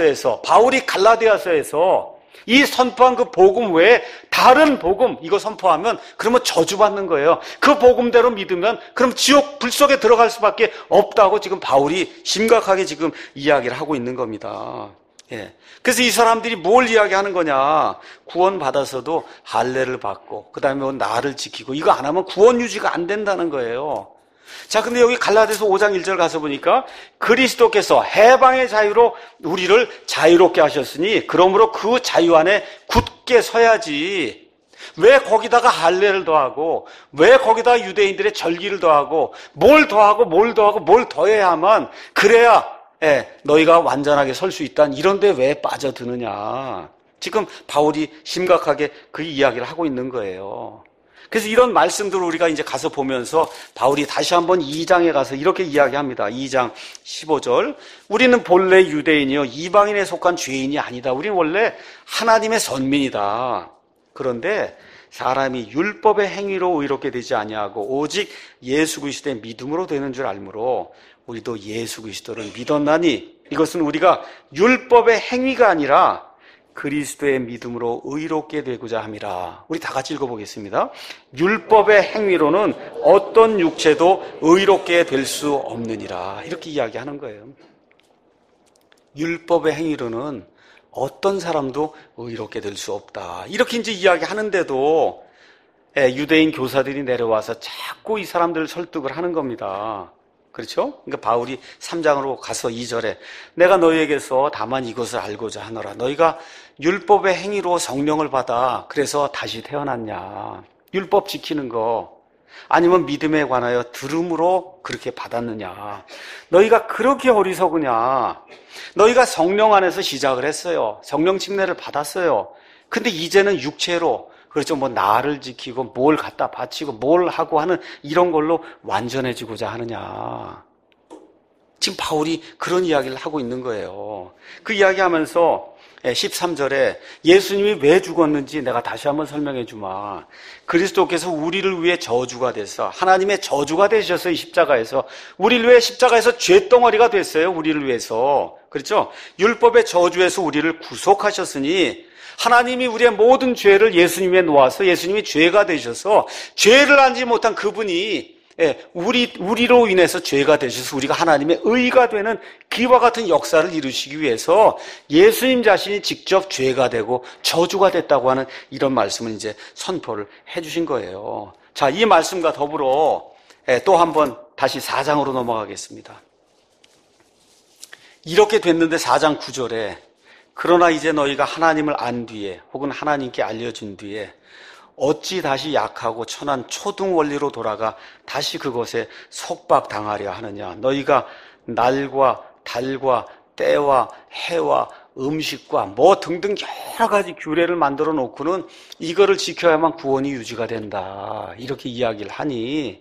갈라디아서에서 이 선포한 그 복음 외에 다른 복음 이거 선포하면 그러면 저주받는 거예요. 그 복음대로 믿으면 그럼 지옥 불 속에 들어갈 수밖에 없다고 지금 바울이 심각하게 지금 이야기를 하고 있는 겁니다. 그래서 이 사람들이 뭘 이야기하는 거냐? 구원받아서도 할례를 받고 그 다음에 나를 지키고 이거 안 하면 구원 유지가 안 된다는 거예요. 자, 근데 여기 갈라디아서 5장 1절 가서 보니까 그리스도께서 해방의 자유로 우리를 자유롭게 하셨으니 그러므로 그 자유 안에 굳게 서야지. 왜 거기다가 할례를 더하고 왜 거기다가 유대인들의 절기를 더하고 뭘 더해야만 그래야 너희가 완전하게 설 수 있다. 이런데 왜 빠져드느냐. 지금 바울이 심각하게 그 이야기를 하고 있는 거예요. 그래서 이런 말씀들을 우리가 이제 가서 보면서 바울이 다시 한번 2장에 가서 이렇게 이야기합니다. 2장 15절. 우리는 본래 유대인이요 이방인에 속한 죄인이 아니다. 우리는 원래 하나님의 선민이다. 그런데 사람이 율법의 행위로 의롭게 되지 아니하고 오직 예수 그리스도의 믿음으로 되는 줄 알므로 우리도 예수 그리스도를 믿었나니 이것은 우리가 율법의 행위가 아니라 그리스도의 믿음으로 의롭게 되고자 함이라. 우리 다 같이 읽어보겠습니다. 율법의 행위로는 어떤 육체도 의롭게 될 수 없느니라. 이렇게 이야기하는 거예요. 율법의 행위로는 어떤 사람도 의롭게 될 수 없다. 이렇게 이제 이야기하는데도 유대인 교사들이 내려와서 자꾸 이 사람들을 설득을 하는 겁니다. 그렇죠? 그러니까 바울이 3장으로 가서 2절에 내가 너희에게서 다만 이것을 알고자 하노라. 너희가 율법의 행위로 성령을 받아 그래서 다시 태어났냐. 율법 지키는 거 아니면 믿음에 관하여 들음으로 그렇게 받았느냐. 너희가 그렇게 어리석으냐. 너희가 성령 안에서 시작을 했어요. 성령 침례를 받았어요. 근데 이제는 육체로 그렇죠. 나를 지키고 뭘 갖다 바치고 뭘 하고 하는 이런 걸로 완전해지고자 하느냐. 지금 바울이 그런 이야기를 하고 있는 거예요. 그 이야기하면서 13절에 예수님이 왜 죽었는지 내가 다시 한번 설명해 주마. 그리스도께서 우리를 위해 저주가 돼서 하나님의 저주가 되셨어요. 십자가에서. 우리를 위해 십자가에서 죄덩어리가 됐어요. 우리를 위해서. 그렇죠? 율법의 저주에서 우리를 구속하셨으니 하나님이 우리의 모든 죄를 예수님에 놓아서 예수님이 죄가 되셔서 죄를 알지 못한 그분이 우리로 인해서 죄가 되셔서 우리가 하나님의 의가 되는 그와 같은 역사를 이루시기 위해서 예수님 자신이 직접 죄가 되고 저주가 됐다고 하는 이런 말씀을 이제 선포를 해주신 거예요. 자, 이 말씀과 더불어 또 한번 다시 4장으로 넘어가겠습니다. 이렇게 됐는데 4장 9절에 그러나 이제 너희가 하나님을 안 뒤에 혹은 하나님께 알려진 뒤에 어찌 다시 약하고 천한 초등 원리로 돌아가 다시 그것에 속박당하려 하느냐. 너희가 날과 달과 때와 해와 음식과 뭐 등등 여러 가지 규례를 만들어 놓고는 이거를 지켜야만 구원이 유지가 된다. 이렇게 이야기를 하니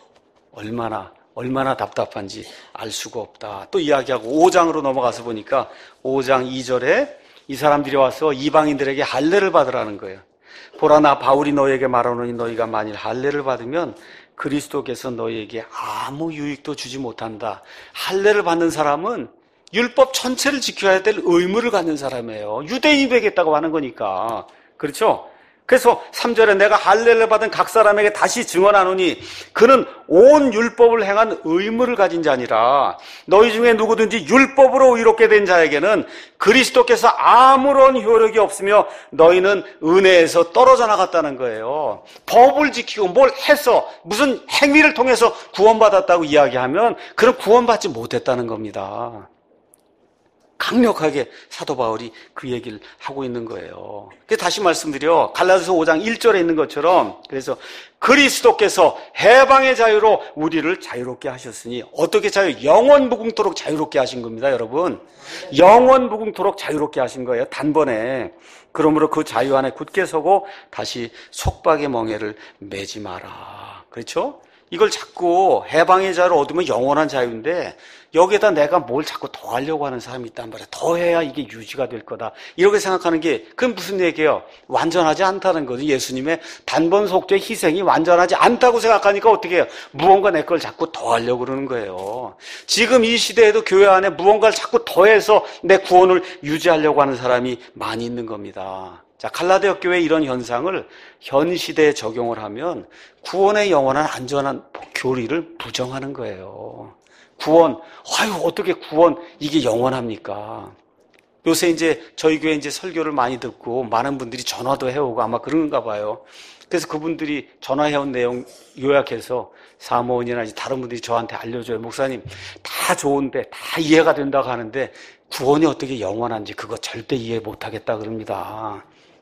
얼마나 답답한지 알 수가 없다. 또 이야기하고 5장으로 넘어가서 보니까 5장 2절에 이 사람들이 와서 이방인들에게 할례를 받으라는 거예요. 보라 나 바울이 너희에게 말하노니 너희가 만일 할례를 받으면 그리스도께서 너희에게 아무 유익도 주지 못한다. 할례를 받는 사람은 율법 전체를 지켜야 될 의무를 갖는 사람이에요. 유대인이 되겠다고 하는 거니까. 그렇죠? 그래서 3절에 내가 할례를 받은 각 사람에게 다시 증언하노니 그는 온 율법을 행한 의무를 가진 자니라. 너희 중에 누구든지 율법으로 의롭게 된 자에게는 그리스도께서 아무런 효력이 없으며 너희는 은혜에서 떨어져 나갔다는 거예요. 법을 지키고 뭘 해서 무슨 행위를 통해서 구원받았다고 이야기하면 그는 구원받지 못했다는 겁니다. 강력하게 사도 바울이 그 얘기를 하고 있는 거예요. 그래서 다시 말씀드려 갈라디아서 5장 1절에 있는 것처럼 그래서 그리스도께서 해방의 자유로 우리를 자유롭게 하셨으니 어떻게 영원 무궁토록 자유롭게 하신 겁니다, 여러분. 영원 무궁토록 자유롭게 하신 거예요, 단번에. 그러므로 그 자유 안에 굳게 서고 다시 속박의 멍에를 매지 마라. 그렇죠? 이걸 자꾸 해방의 자유를 얻으면 영원한 자유인데 여기에다 내가 뭘 자꾸 더 하려고 하는 사람이 있단 말이야. 더 해야 이게 유지가 될 거다. 이렇게 생각하는 게 그건 무슨 얘기예요? 완전하지 않다는 거죠. 예수님의 단번 속죄 희생이 완전하지 않다고 생각하니까 어떻게 해요? 무언가 내 걸 자꾸 더 하려고 그러는 거예요. 지금 이 시대에도 교회 안에 무언가를 자꾸 더해서 내 구원을 유지하려고 하는 사람이 많이 있는 겁니다. 자, 갈라디아 교회의 이런 현상을 현 시대에 적용을 하면 구원의 영원한 안전한 교리를 부정하는 거예요. 구원, 어떻게 구원, 이게 영원합니까? 요새 이제 저희 교회 이제 설교를 많이 듣고 많은 분들이 전화도 해오고 아마 그런가 봐요. 그래서 그분들이 전화해온 내용 요약해서 사모원이나 다른 분들이 저한테 알려줘요. 목사님, 다 좋은데, 다 이해가 된다고 하는데 구원이 어떻게 영원한지 그거 절대 이해 못하겠다 그럽니다.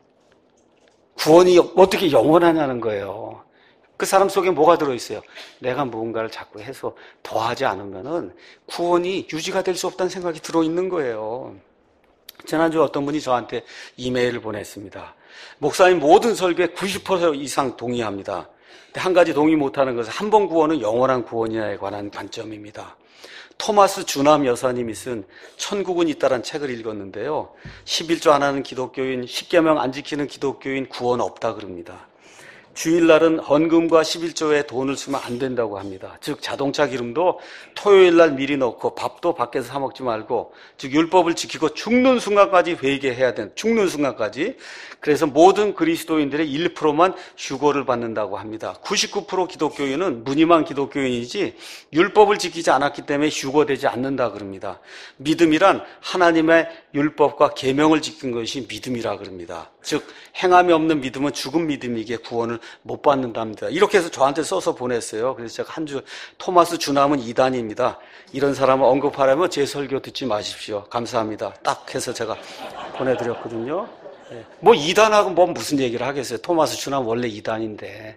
구원이 어떻게 영원하냐는 거예요. 그 사람 속에 뭐가 들어있어요? 내가 무언가를 자꾸 해서 더하지 않으면은 구원이 유지가 될 수 없다는 생각이 들어있는 거예요. 지난주에 어떤 분이 저한테 이메일을 보냈습니다. 목사님 모든 설교에 90% 이상 동의합니다. 근데 한 가지 동의 못하는 것은 한 번 구원은 영원한 구원이냐에 관한 관점입니다. 토마스 주남 여사님이 쓴 천국은 있다란 책을 읽었는데요. 11조 안 하는 기독교인, 10계명 안 지키는 기독교인 구원 없다 그럽니다. 주일날은 헌금과 11조에 돈을 쓰면 안 된다고 합니다. 즉 자동차 기름도 토요일날 미리 넣고 밥도 밖에서 사 먹지 말고 즉 율법을 지키고 죽는 순간까지 회개해야 되는 죽는 순간까지. 그래서 모든 그리스도인들의 1%만 휴거를 받는다고 합니다. 99% 기독교인은 무늬만 기독교인이지 율법을 지키지 않았기 때문에 휴거되지 않는다 그럽니다. 믿음이란 하나님의 율법과 계명을 지킨 것이 믿음이라 그럽니다. 즉 행함이 없는 믿음은 죽은 믿음이기에 구원을 못 받는답니다. 이렇게 해서 저한테 써서 보냈어요. 그래서 제가 한 줄 토마스 주남은 이단입니다. 이런 사람을 언급하려면 제 설교 듣지 마십시오. 감사합니다. 딱 해서 제가 보내드렸거든요. 뭐 이단하고 뭐 무슨 얘기를 하겠어요. 토마스 주남 원래 이단인데.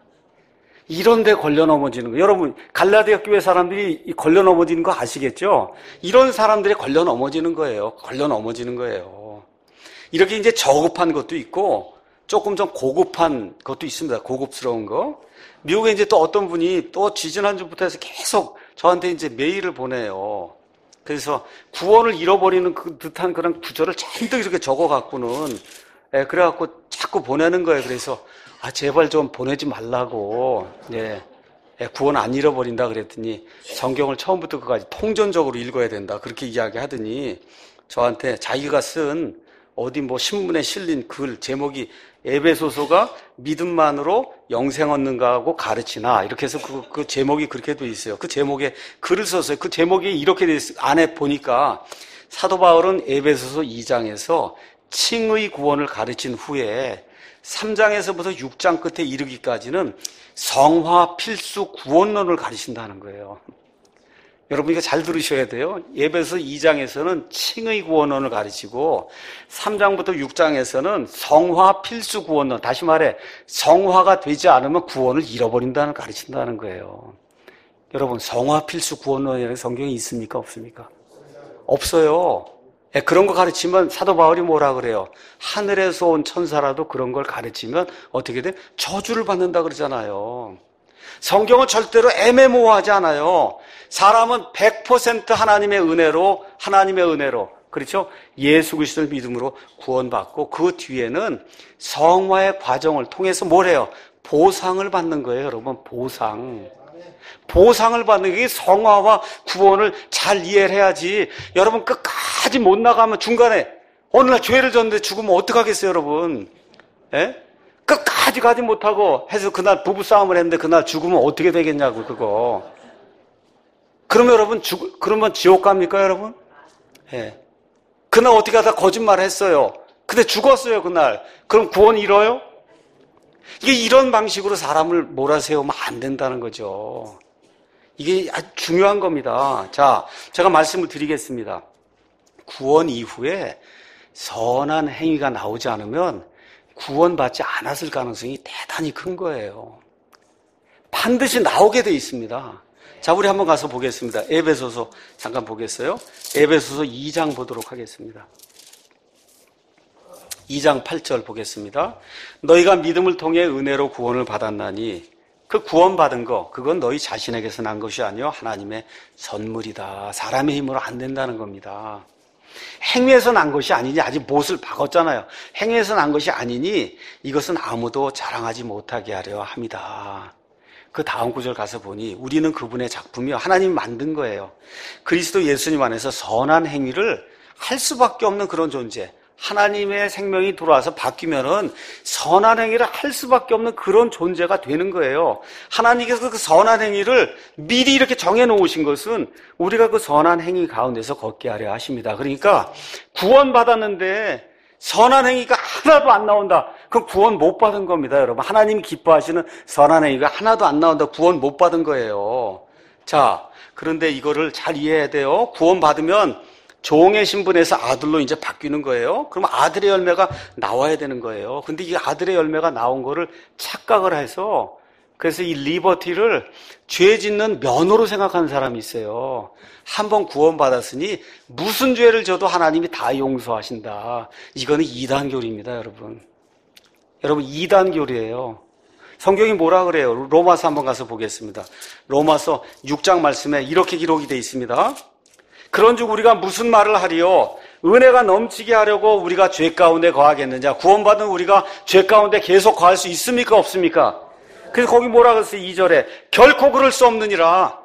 이런 데 걸려 넘어지는 거예요. 여러분 갈라디아 교회 사람들이 걸려 넘어지는 거 아시겠죠? 이런 사람들이 걸려 넘어지는 거예요. 걸려 넘어지는 거예요. 이렇게 이제 저급한 것도 있고 조금 좀 고급한 것도 있습니다. 고급스러운 거. 미국에 이제 또 어떤 분이 또 지지난주부터 해서 계속 저한테 이제 메일을 보내요. 그래서 구원을 잃어버리는 그 듯한 그런 구절을 잔뜩 이렇게 적어갖고는, 그래갖고 자꾸 보내는 거예요. 그래서, 제발 좀 보내지 말라고, 구원 안 잃어버린다 그랬더니 성경을 처음부터 끝까지 통전적으로 읽어야 된다. 그렇게 이야기하더니 저한테 자기가 쓴 어디 뭐 신문에 실린 글 제목이 에베소서가 믿음만으로 영생 얻는가 하고 가르치나 이렇게 해서 그 제목이 그렇게 돼 있어요. 그 제목에 글을 썼어요. 그 제목이 이렇게 돼 있어요. 안에 보니까 사도 바울은 에베소서 2장에서 칭의 구원을 가르친 후에 3장에서부터 6장 끝에 이르기까지는 성화 필수 구원론을 가르친다는 거예요. 여러분 이거 잘 들으셔야 돼요. 에베소서 2장에서는 칭의 구원론을 가르치고 3장부터 6장에서는 성화 필수 구원론, 다시 말해 성화가 되지 않으면 구원을 잃어버린다는 걸 가르친다는 거예요. 여러분 성화 필수 구원론이라는 성경이 있습니까? 없습니까? 없어요. 그런 거 가르치면 사도 바울이 뭐라 그래요? 하늘에서 온 천사라도 그런 걸 가르치면 어떻게 돼? 저주를 받는다 그러잖아요. 성경은 절대로 애매모호하지 않아요. 사람은 100% 하나님의 은혜로 그렇죠? 예수 그리스도를 믿음으로 구원받고 그 뒤에는 성화의 과정을 통해서 뭘 해요? 보상을 받는 거예요, 여러분. 보상을 받는 게 성화와 구원을 잘 이해를 해야지. 여러분 끝까지 못 나가면 중간에 어느 날 죄를 졌는데 죽으면 어떡하겠어요, 여러분? 끝까지 가지 못하고 해서 그날 부부싸움을 했는데 그날 죽으면 어떻게 되겠냐고, 그거. 그러면 여러분, 그러면 지옥 갑니까, 여러분? 그날 어떻게 하다 거짓말 했어요. 근데 죽었어요, 그날. 그럼 구원 잃어요? 이게 이런 방식으로 사람을 몰아세우면 안 된다는 거죠. 이게 아주 중요한 겁니다. 자, 제가 말씀을 드리겠습니다. 구원 이후에 선한 행위가 나오지 않으면 구원받지 않았을 가능성이 대단히 큰 거예요. 반드시 나오게 돼 있습니다. 자, 우리 한번 가서 보겠습니다. 에베소서 잠깐 보겠어요? 에베소서 2장 보도록 하겠습니다. 2장 8절 보겠습니다. 너희가 믿음을 통해 은혜로 구원을 받았나니 그 구원받은 거 그건 너희 자신에게서 난 것이 아니요 하나님의 선물이다. 사람의 힘으로 안 된다는 겁니다. 행위에서 난 것이 아니니 아직 못을 박았잖아요. 행위에서 난 것이 아니니 이것은 아무도 자랑하지 못하게 하려 함이다. 그 다음 구절 가서 보니 우리는 그분의 작품이요 하나님이 만든 거예요. 그리스도 예수님 안에서 선한 행위를 할 수밖에 없는 그런 존재. 하나님의 생명이 들어와서 바뀌면은 선한 행위를 할 수밖에 없는 그런 존재가 되는 거예요. 하나님께서 그 선한 행위를 미리 이렇게 정해 놓으신 것은 우리가 그 선한 행위 가운데서 걷게 하려 하십니다. 그러니까 구원받았는데 선한 행위가 하나도 안 나온다. 그럼 구원 못 받은 겁니다, 여러분. 하나님이 기뻐하시는 선한 행위가 하나도 안 나온다. 구원 못 받은 거예요. 자, 그런데 이거를 잘 이해해야 돼요. 구원 받으면 종의 신분에서 아들로 이제 바뀌는 거예요. 그럼 아들의 열매가 나와야 되는 거예요. 근데 이 아들의 열매가 나온 거를 착각을 해서 그래서 이 리버티를 죄 짓는 면허로 생각하는 사람이 있어요. 한번 구원받았으니 무슨 죄를 져도 하나님이 다 용서하신다. 이거는 이단교리입니다, 여러분. 여러분, 이단교리예요. 성경이 뭐라 그래요? 로마서 한번 가서 보겠습니다. 로마서 6장 말씀에 이렇게 기록이 되어 있습니다. 그런즉 우리가 무슨 말을 하리요? 은혜가 넘치게 하려고 우리가 죄 가운데 거하겠느냐? 구원받은 우리가 죄 가운데 계속 거할 수 있습니까? 없습니까? 그래서 거기 뭐라 그랬어요? 2절에 결코 그럴 수 없느니라.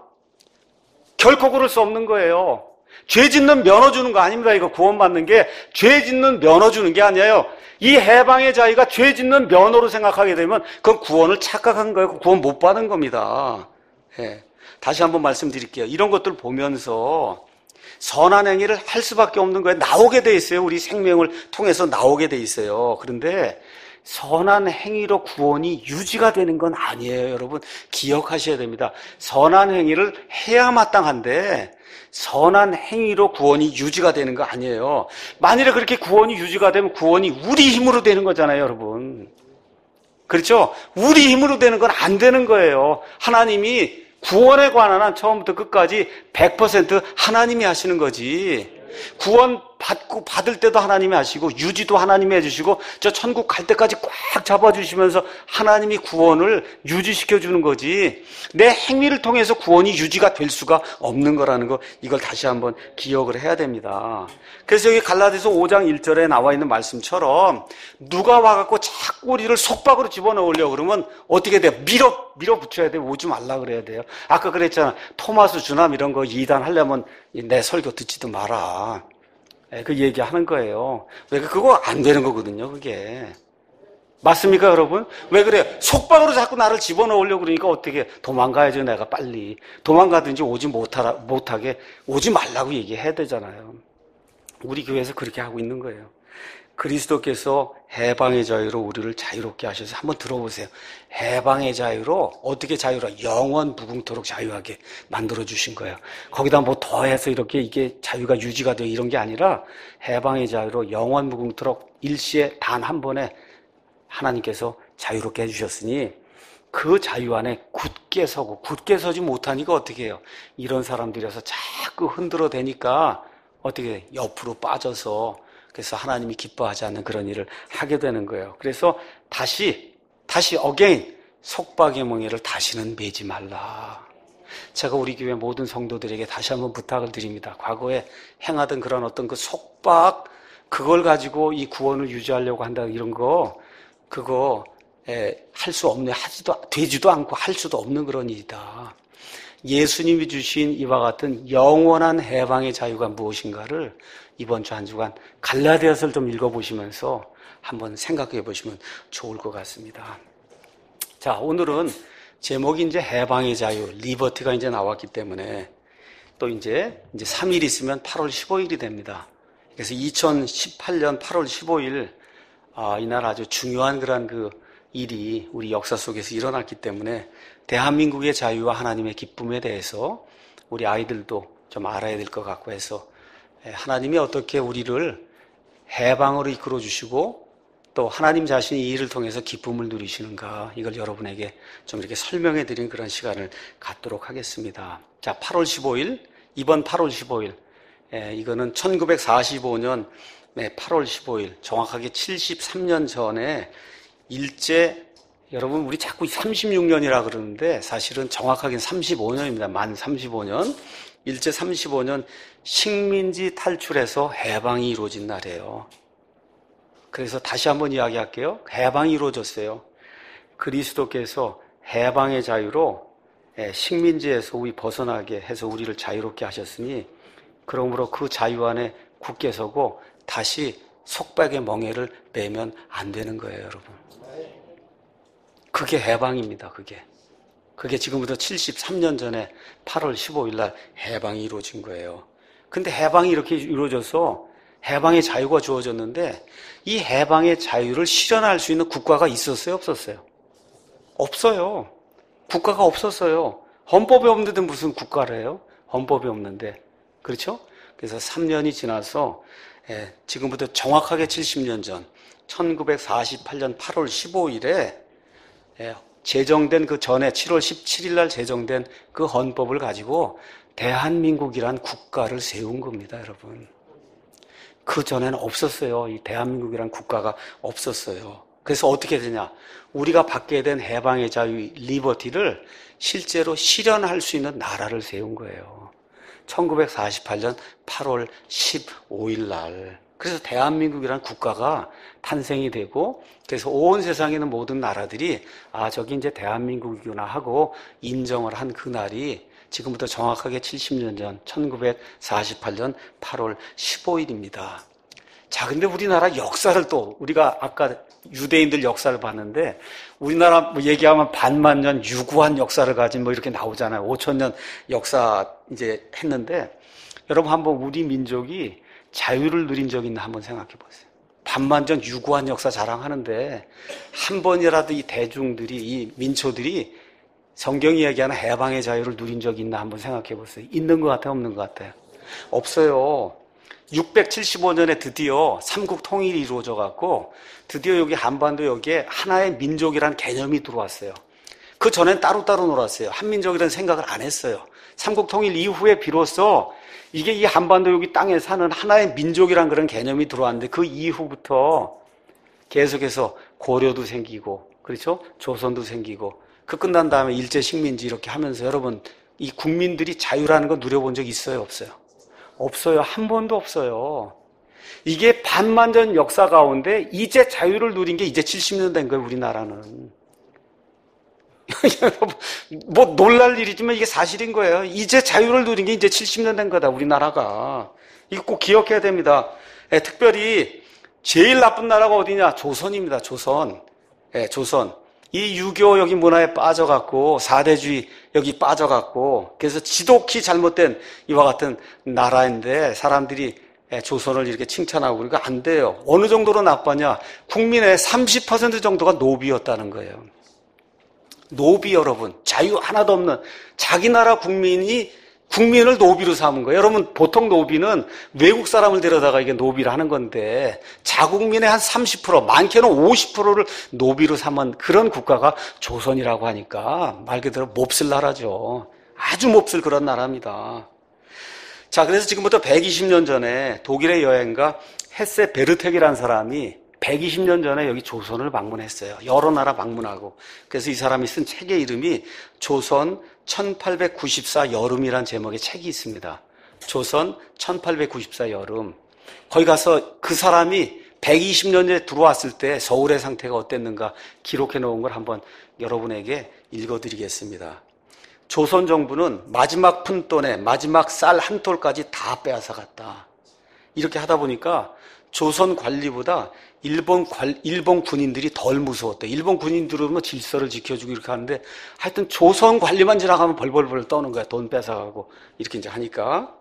결코 그럴 수 없는 거예요. 죄 짓는 면허 주는 거 아닙니다. 이거 구원받는 게 죄 짓는 면허 주는 게 아니에요. 이 해방의 자유가 죄 짓는 면허로 생각하게 되면 그건 구원을 착각한 거예요. 구원 못 받은 겁니다. 다시 한번 말씀드릴게요. 이런 것들 보면서 선한 행위를 할 수밖에 없는 거예요. 나오게 돼 있어요. 우리 생명을 통해서 나오게 돼 있어요. 그런데 선한 행위로 구원이 유지가 되는 건 아니에요. 여러분 기억하셔야 됩니다. 선한 행위를 해야 마땅한데 선한 행위로 구원이 유지가 되는 거 아니에요. 만일에 그렇게 구원이 유지가 되면 구원이 우리 힘으로 되는 거잖아요, 여러분. 그렇죠? 우리 힘으로 되는 건 안 되는 거예요. 하나님이 구원에 관한 한 처음부터 끝까지 100% 하나님이 하시는 거지. 구원 받을 때도 하나님이 하시고 유지도 하나님이 해주시고 저 천국 갈 때까지 꽉 잡아주시면서 하나님이 구원을 유지시켜 주는 거지 내 행위를 통해서 구원이 유지가 될 수가 없는 거라는 거 이걸 다시 한번 기억을 해야 됩니다. 그래서 여기 갈라디아서 5장 1절에 나와 있는 말씀처럼 누가 와갖고 자꾸 우리를 속박으로 집어넣으려고 그러면 어떻게 돼요? 밀어붙여야 돼요. 오지 말라 그래야 돼요. 아까 그랬잖아. 토마스 주남 이런 거 이단 하려면 내 설교 듣지도 마라. 그 얘기하는 거예요. 왜 그거 안 되는 거거든요. 그게. 맞습니까 여러분? 왜 그래요? 속박으로 자꾸 나를 집어넣으려고 그러니까 어떻게 도망가야죠. 내가 빨리. 도망가든지 오지 못하게 오지 말라고 얘기해야 되잖아요. 우리 교회에서 그렇게 하고 있는 거예요. 그리스도께서 해방의 자유로 우리를 자유롭게 하셔서 한번 들어보세요. 해방의 자유로 어떻게 자유로 영원 무궁토록 자유하게 만들어 주신 거예요. 거기다 뭐 더해서 이렇게 이게 자유가 유지가 되어 이런 게 아니라 해방의 자유로 영원 무궁토록 일시에 단 한 번에 하나님께서 자유롭게 해주셨으니 그 자유 안에 굳게 서고 굳게 서지 못하니까 어떻게 해요? 이런 사람들이라서 자꾸 흔들어 대니까 어떻게 옆으로 빠져서 그래서 하나님이 기뻐하지 않는 그런 일을 하게 되는 거예요. 그래서 다시 again 속박의 멍에를 다시는 매지 말라. 제가 우리 교회 모든 성도들에게 다시 한번 부탁을 드립니다. 과거에 행하던 그런 어떤 그 속박 그걸 가지고 이 구원을 유지하려고 한다 이런 거 그거 할 수 없네 되지도 않고 할 수도 없는 그런 일이다. 예수님이 주신 이와 같은 영원한 해방의 자유가 무엇인가를 이번 주 한 주간 갈라디아서를 좀 읽어보시면서 한번 생각해 보시면 좋을 것 같습니다. 자, 오늘은 제목이 이제 해방의 자유, 리버티가 이제 나왔기 때문에 또 이제 3일 있으면 8월 15일이 됩니다. 그래서 2018년 8월 15일, 이날 아주 중요한 그런 그 일이 우리 역사 속에서 일어났기 때문에 대한민국의 자유와 하나님의 기쁨에 대해서 우리 아이들도 좀 알아야 될 것 같고 해서 하나님이 어떻게 우리를 해방으로 이끌어 주시고 또 하나님 자신이 이 일을 통해서 기쁨을 누리시는가 이걸 여러분에게 좀 이렇게 설명해 드린 그런 시간을 갖도록 하겠습니다. 자, 8월 15일 이번 8월 15일 이거는 1945년 8월 15일 정확하게 73년 전에 일제 여러분 우리 자꾸 36년이라 그러는데 사실은 정확하게는 35년입니다. 만 35년 일제 35년 식민지 탈출해서 해방이 이루어진 날이에요. 그래서 다시 한번 이야기할게요. 해방이 이루어졌어요. 그리스도께서 해방의 자유로 식민지에서 우리 벗어나게 해서 우리를 자유롭게 하셨으니 그러므로 그 자유 안에 굳게 서고 다시 속박의 멍에를 매면 안 되는 거예요, 여러분. 그게 해방입니다, 그게 지금부터 73년 전에 8월 15일 날 해방이 이루어진 거예요. 근데 해방이 이렇게 이루어져서 해방의 자유가 주어졌는데 이 해방의 자유를 실현할 수 있는 국가가 있었어요, 없었어요? 없어요. 국가가 없었어요. 헌법이 없는데 무슨 국가래요? 헌법이 없는데. 그렇죠? 그래서 3년이 지나서 지금부터 정확하게 70년 전 1948년 8월 15일에 제정된 그 전에 7월 17일 날 제정된 그 헌법을 가지고 대한민국이란 국가를 세운 겁니다, 여러분. 그 전에는 없었어요. 이 대한민국이란 국가가 없었어요. 그래서 어떻게 되냐? 우리가 받게 된 해방의 자유, 리버티를 실제로 실현할 수 있는 나라를 세운 거예요. 1948년 8월 15일 날. 그래서 대한민국이라는 국가가 탄생이 되고 그래서 온 세상에 있는 모든 나라들이 저기 이제 대한민국이구나 하고 인정을 한 그날이 지금부터 정확하게 70년 전 1948년 8월 15일입니다. 자, 근데 우리나라 역사를 또 우리가 아까 유대인들 역사를 봤는데 우리나라 뭐 얘기하면 반만 년 유구한 역사를 가진 뭐 이렇게 나오잖아요. 5,000년 역사 이제 했는데 여러분 한번 우리 민족이 자유를 누린 적 있나 한번 생각해 보세요. 반만년 유구한 역사 자랑하는데 한 번이라도 이 대중들이 이 민초들이 성경이 얘기하는 해방의 자유를 누린 적이 있나 한번 생각해 보세요. 있는 것 같아요, 없는 것 같아요? 없어요. 675년에 드디어 삼국 통일이 이루어져 갖고 드디어 여기 한반도 여기에 하나의 민족이라는 개념이 들어왔어요. 그 전엔 따로따로 놀았어요. 한민족이라는 생각을 안 했어요. 삼국통일 이후에 비로소 이게 이 한반도 여기 땅에 사는 하나의 민족이란 그런 개념이 들어왔는데 그 이후부터 계속해서 고려도 생기고, 그렇죠? 조선도 생기고, 그 끝난 다음에 일제 식민지 이렇게 하면서 여러분, 이 국민들이 자유라는 거 누려본 적 있어요? 없어요? 없어요. 한 번도 없어요. 이게 반만년 역사 가운데 이제 자유를 누린 게 이제 70년 된 거예요, 우리나라는. 뭐 놀랄 일이지만 이게 사실인 거예요. 이제 자유를 누린 게 이제 70년 된 거다, 우리나라가. 이거 꼭 기억해야 됩니다. 특별히 제일 나쁜 나라가 어디냐? 조선입니다. 조선. 조선. 이 유교 여기 문화에 빠져갖고, 사대주의 여기 빠져갖고, 그래서 지독히 잘못된 이와 같은 나라인데, 사람들이 조선을 이렇게 칭찬하고, 그러니까 안 돼요. 어느 정도로 나빠냐? 국민의 30% 정도가 노비였다는 거예요. 노비 여러분, 자유 하나도 없는 자기 나라 국민을 노비로 삼은 거예요. 여러분, 보통 노비는 외국 사람을 데려다가 이게 노비를 하는 건데, 자국민의 한 30%, 많게는 50%를 노비로 삼은 그런 국가가 조선이라고 하니까 말 그대로 몹쓸 나라죠. 아주 몹쓸 그런 나라입니다. 자, 그래서 지금부터 120년 전에 독일의 여행가 헤세 베르텍이라는 사람이 120년 전에 여기 조선을 방문했어요. 여러 나라 방문하고. 그래서 이 사람이 쓴 책의 이름이 조선 1894 여름이란 제목의 책이 있습니다. 조선 1894 여름. 거기 가서 그 사람이 120년 전에 들어왔을 때 서울의 상태가 어땠는가 기록해 놓은 걸 한번 여러분에게 읽어드리겠습니다. 조선 정부는 마지막 푼돈에 마지막 쌀 한 톨까지 다 빼앗아갔다. 이렇게 하다 보니까 조선 관리보다 일본 군인들이 덜 무서웠대. 일본 군인들은 뭐 질서를 지켜주고 이렇게 하는데 하여튼 조선 관리만 지나가면 벌벌벌 떠는 거야. 돈 뺏어가고 이렇게 이제 하니까.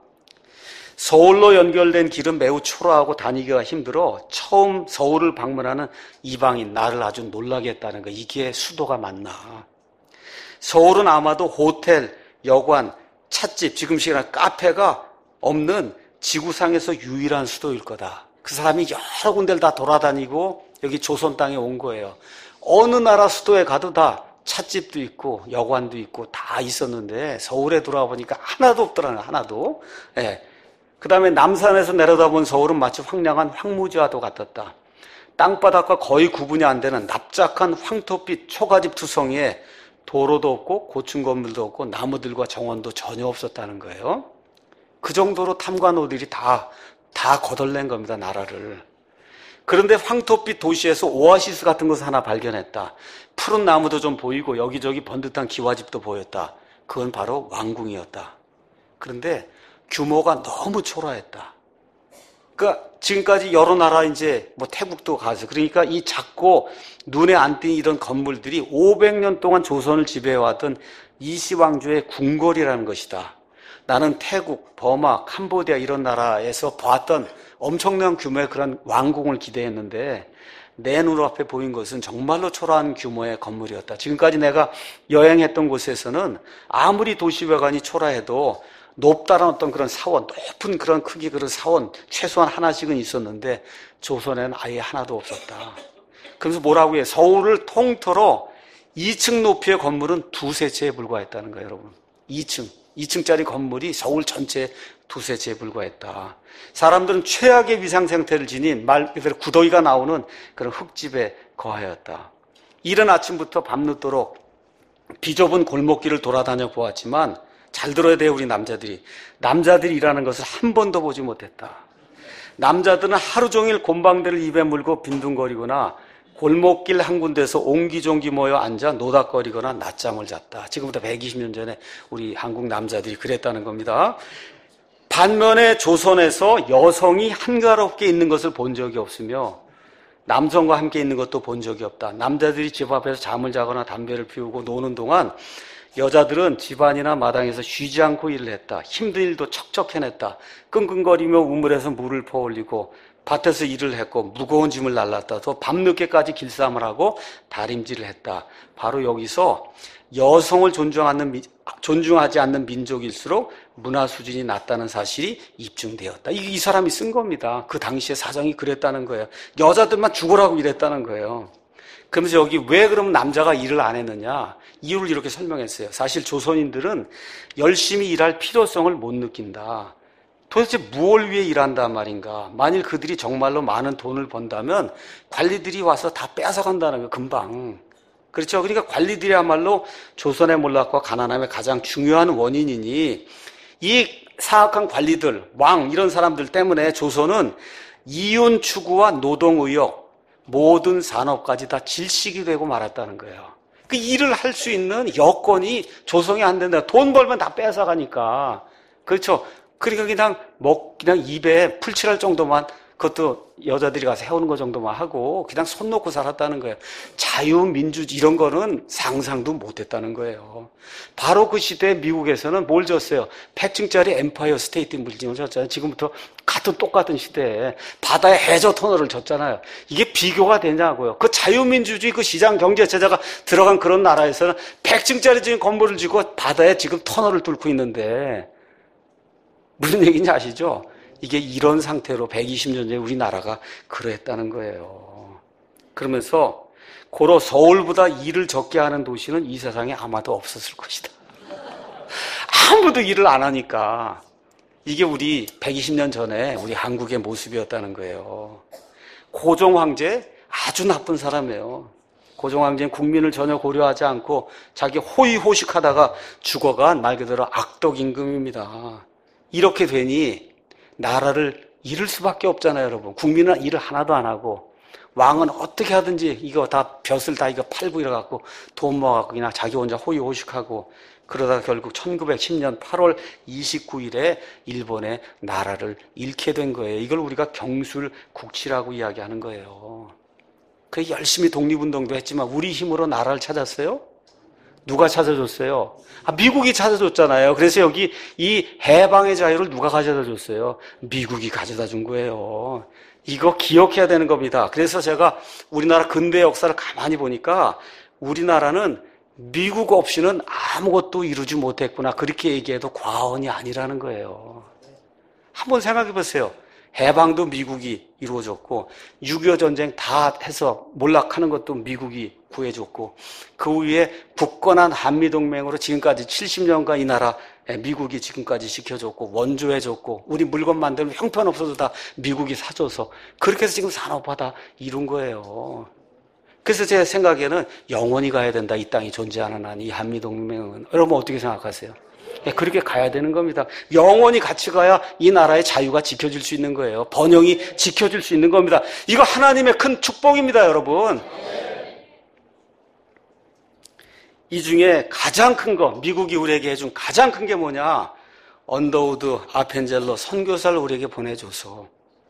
서울로 연결된 길은 매우 초라하고 다니기가 힘들어 처음 서울을 방문하는 이방인 나를 아주 놀라게 했다는 거야. 이게 수도가 맞나. 서울은 아마도 호텔, 여관, 찻집, 지금 시간에 카페가 없는 지구상에서 유일한 수도일 거다. 그 사람이 여러 군데를 다 돌아다니고 여기 조선 땅에 온 거예요. 어느 나라 수도에 가도 다 찻집도 있고 여관도 있고 다 있었는데 서울에 들어와 보니까 하나도 없더라고요. 하나도. 그 다음에 남산에서 내려다본 서울은 마치 황량한 황무지와도 같았다. 땅바닥과 거의 구분이 안 되는 납작한 황토빛 초가집 투성이에 도로도 없고 고층 건물도 없고 나무들과 정원도 전혀 없었다는 거예요. 그 정도로 탐관오들이 다 거덜낸 겁니다, 나라를. 그런데 황토빛 도시에서 오아시스 같은 것을 하나 발견했다. 푸른 나무도 좀 보이고 여기저기 번듯한 기와집도 보였다. 그건 바로 왕궁이었다. 그런데 규모가 너무 초라했다. 그러니까 지금까지 여러 나라 이제 뭐 태국도 가서 그러니까 이 작고 눈에 안 띄는 이런 건물들이 500년 동안 조선을 지배해왔던 이시왕조의 궁궐이라는 것이다. 나는 태국, 버마, 캄보디아 이런 나라에서 봤던 엄청난 규모의 그런 왕궁을 기대했는데 내 눈앞에 보인 것은 정말로 초라한 규모의 건물이었다. 지금까지 내가 여행했던 곳에서는 아무리 도시 외관이 초라해도 높다란 어떤 그런 사원, 높은 그런 크기 그런 사원 최소한 하나씩은 있었는데 조선에는 아예 하나도 없었다. 그래서 뭐라고 해요? 서울을 통틀어 2층 높이의 건물은 두세 채에 불과했다는 거예요, 여러분. 2층짜리 건물이 서울 전체에 두세 채에 불과했다. 사람들은 최악의 위상 상태를 지닌 말 그대로 구더기가 나오는 그런 흙집에 거하였다. 이른 아침부터 밤늦도록 비좁은 골목길을 돌아다녀 보았지만 잘 들어야 돼요, 우리 남자들이. 남자들이 일하는 것을 한 번도 보지 못했다. 남자들은 하루 종일 곰방대를 입에 물고 빈둥거리거나 골목길 한 군데서 옹기종기 모여 앉아 노닥거리거나 낮잠을 잤다. 지금부터 120년 전에 우리 한국 남자들이 그랬다는 겁니다. 반면에 조선에서 여성이 한가롭게 있는 것을 본 적이 없으며 남성과 함께 있는 것도 본 적이 없다. 남자들이 집 앞에서 잠을 자거나 담배를 피우고 노는 동안 여자들은 집안이나 마당에서 쉬지 않고 일을 했다. 힘든 일도 척척 해냈다. 끙끙거리며 우물에서 물을 퍼올리고 밭에서 일을 했고 무거운 짐을 날랐다. 또 밤늦게까지 길쌈을 하고 다림질을 했다. 바로 여기서 여성을 존중하지 않는 민족일수록 문화 수준이 낮다는 사실이 입증되었다. 이 사람이 쓴 겁니다. 그 당시에 사정이 그랬다는 거예요. 여자들만 죽으라고 이랬다는 거예요. 그러면서 여기 왜 그럼 남자가 일을 안 했느냐? 이유를 이렇게 설명했어요. 사실 조선인들은 열심히 일할 필요성을 못 느낀다. 도대체 무엇을 위해 일한단 말인가? 만일 그들이 정말로 많은 돈을 번다면 관리들이 와서 다 뺏어간다는 거예요, 금방. 그렇죠? 그러니까 관리들이야말로 조선의 몰락과 가난함의 가장 중요한 원인이니 이 사악한 관리들, 왕 이런 사람들 때문에 조선은 이윤 추구와 노동의욕 모든 산업까지 다 질식이 되고 말았다는 거예요. 그 일을 할 수 있는 여건이 조성이 안 된다. 돈 벌면 다 뺏어가니까. 그렇죠? 그러니까 그냥 입에 풀칠할 정도만 그것도 여자들이 가서 해오는 거 정도만 하고 그냥 손 놓고 살았다는 거예요. 자유민주주의 이런 거는 상상도 못했다는 거예요. 바로 그 시대에 미국에서는 뭘 줬어요? 100층짜리 엠파이어 스테이트 빌딩을 줬잖아요. 지금부터 똑같은 시대에 바다에 해저 터널을 줬잖아요. 이게 비교가 되냐고요. 그 자유민주주의 그 시장 경제 체제가 들어간 그런 나라에서는 100층짜리 지금 건물을 짓고 바다에 지금 터널을 뚫고 있는데 무슨 얘기인지 아시죠? 이게 이런 상태로 120년 전에 우리나라가 그랬다는 거예요. 그러면서 고로 서울보다 일을 적게 하는 도시는 이 세상에 아마도 없었을 것이다. 아무도 일을 안 하니까 이게 우리 120년 전에 우리 한국의 모습이었다는 거예요. 고종 황제 아주 나쁜 사람이에요. 고종 황제는 국민을 전혀 고려하지 않고 자기 호의호식하다가 죽어간 말 그대로 악덕 임금입니다. 이렇게 되니 나라를 잃을 수밖에 없잖아요, 여러분. 국민은 일을 하나도 안 하고 왕은 어떻게 하든지 이거 다 벼슬 다 이거 팔고 이래갖고 돈 모아갖고 그냥 자기 혼자 호의호식하고 그러다가 결국 1910년 8월 29일에 일본의 나라를 잃게 된 거예요. 이걸 우리가 경술국치라고 이야기하는 거예요. 그 열심히 독립운동도 했지만 우리 힘으로 나라를 찾았어요? 누가 찾아줬어요? 미국이 찾아줬잖아요. 그래서 여기 이 해방의 자유를 누가 가져다 줬어요? 미국이 가져다 준 거예요. 이거 기억해야 되는 겁니다. 그래서 제가 우리나라 근대 역사를 가만히 보니까 우리나라는 미국 없이는 아무것도 이루지 못했구나. 그렇게 얘기해도 과언이 아니라는 거예요. 한번 생각해 보세요. 해방도 미국이 이루어졌고 6.25 전쟁 다 해서 몰락하는 것도 미국이 구해줬고 그 후에 굳건한 한미동맹으로 지금까지 70년간 이 나라 미국이 지금까지 지켜줬고 원조해줬고 우리 물건 만들면 형편없어도 다 미국이 사줘서 그렇게 해서 지금 산업화 다 이룬 거예요. 그래서 제 생각에는 영원히 가야 된다. 이 땅이 존재하는 한 이 한미동맹은. 여러분 어떻게 생각하세요? 그렇게 가야 되는 겁니다. 영원히 같이 가야 이 나라의 자유가 지켜질 수 있는 거예요. 번영이 지켜질 수 있는 겁니다. 이거 하나님의 큰 축복입니다, 여러분. 이 중에 가장 큰 거, 미국이 우리에게 해준 가장 큰 게 뭐냐? 언더우드 아펜젤로 선교사를 우리에게 보내줘서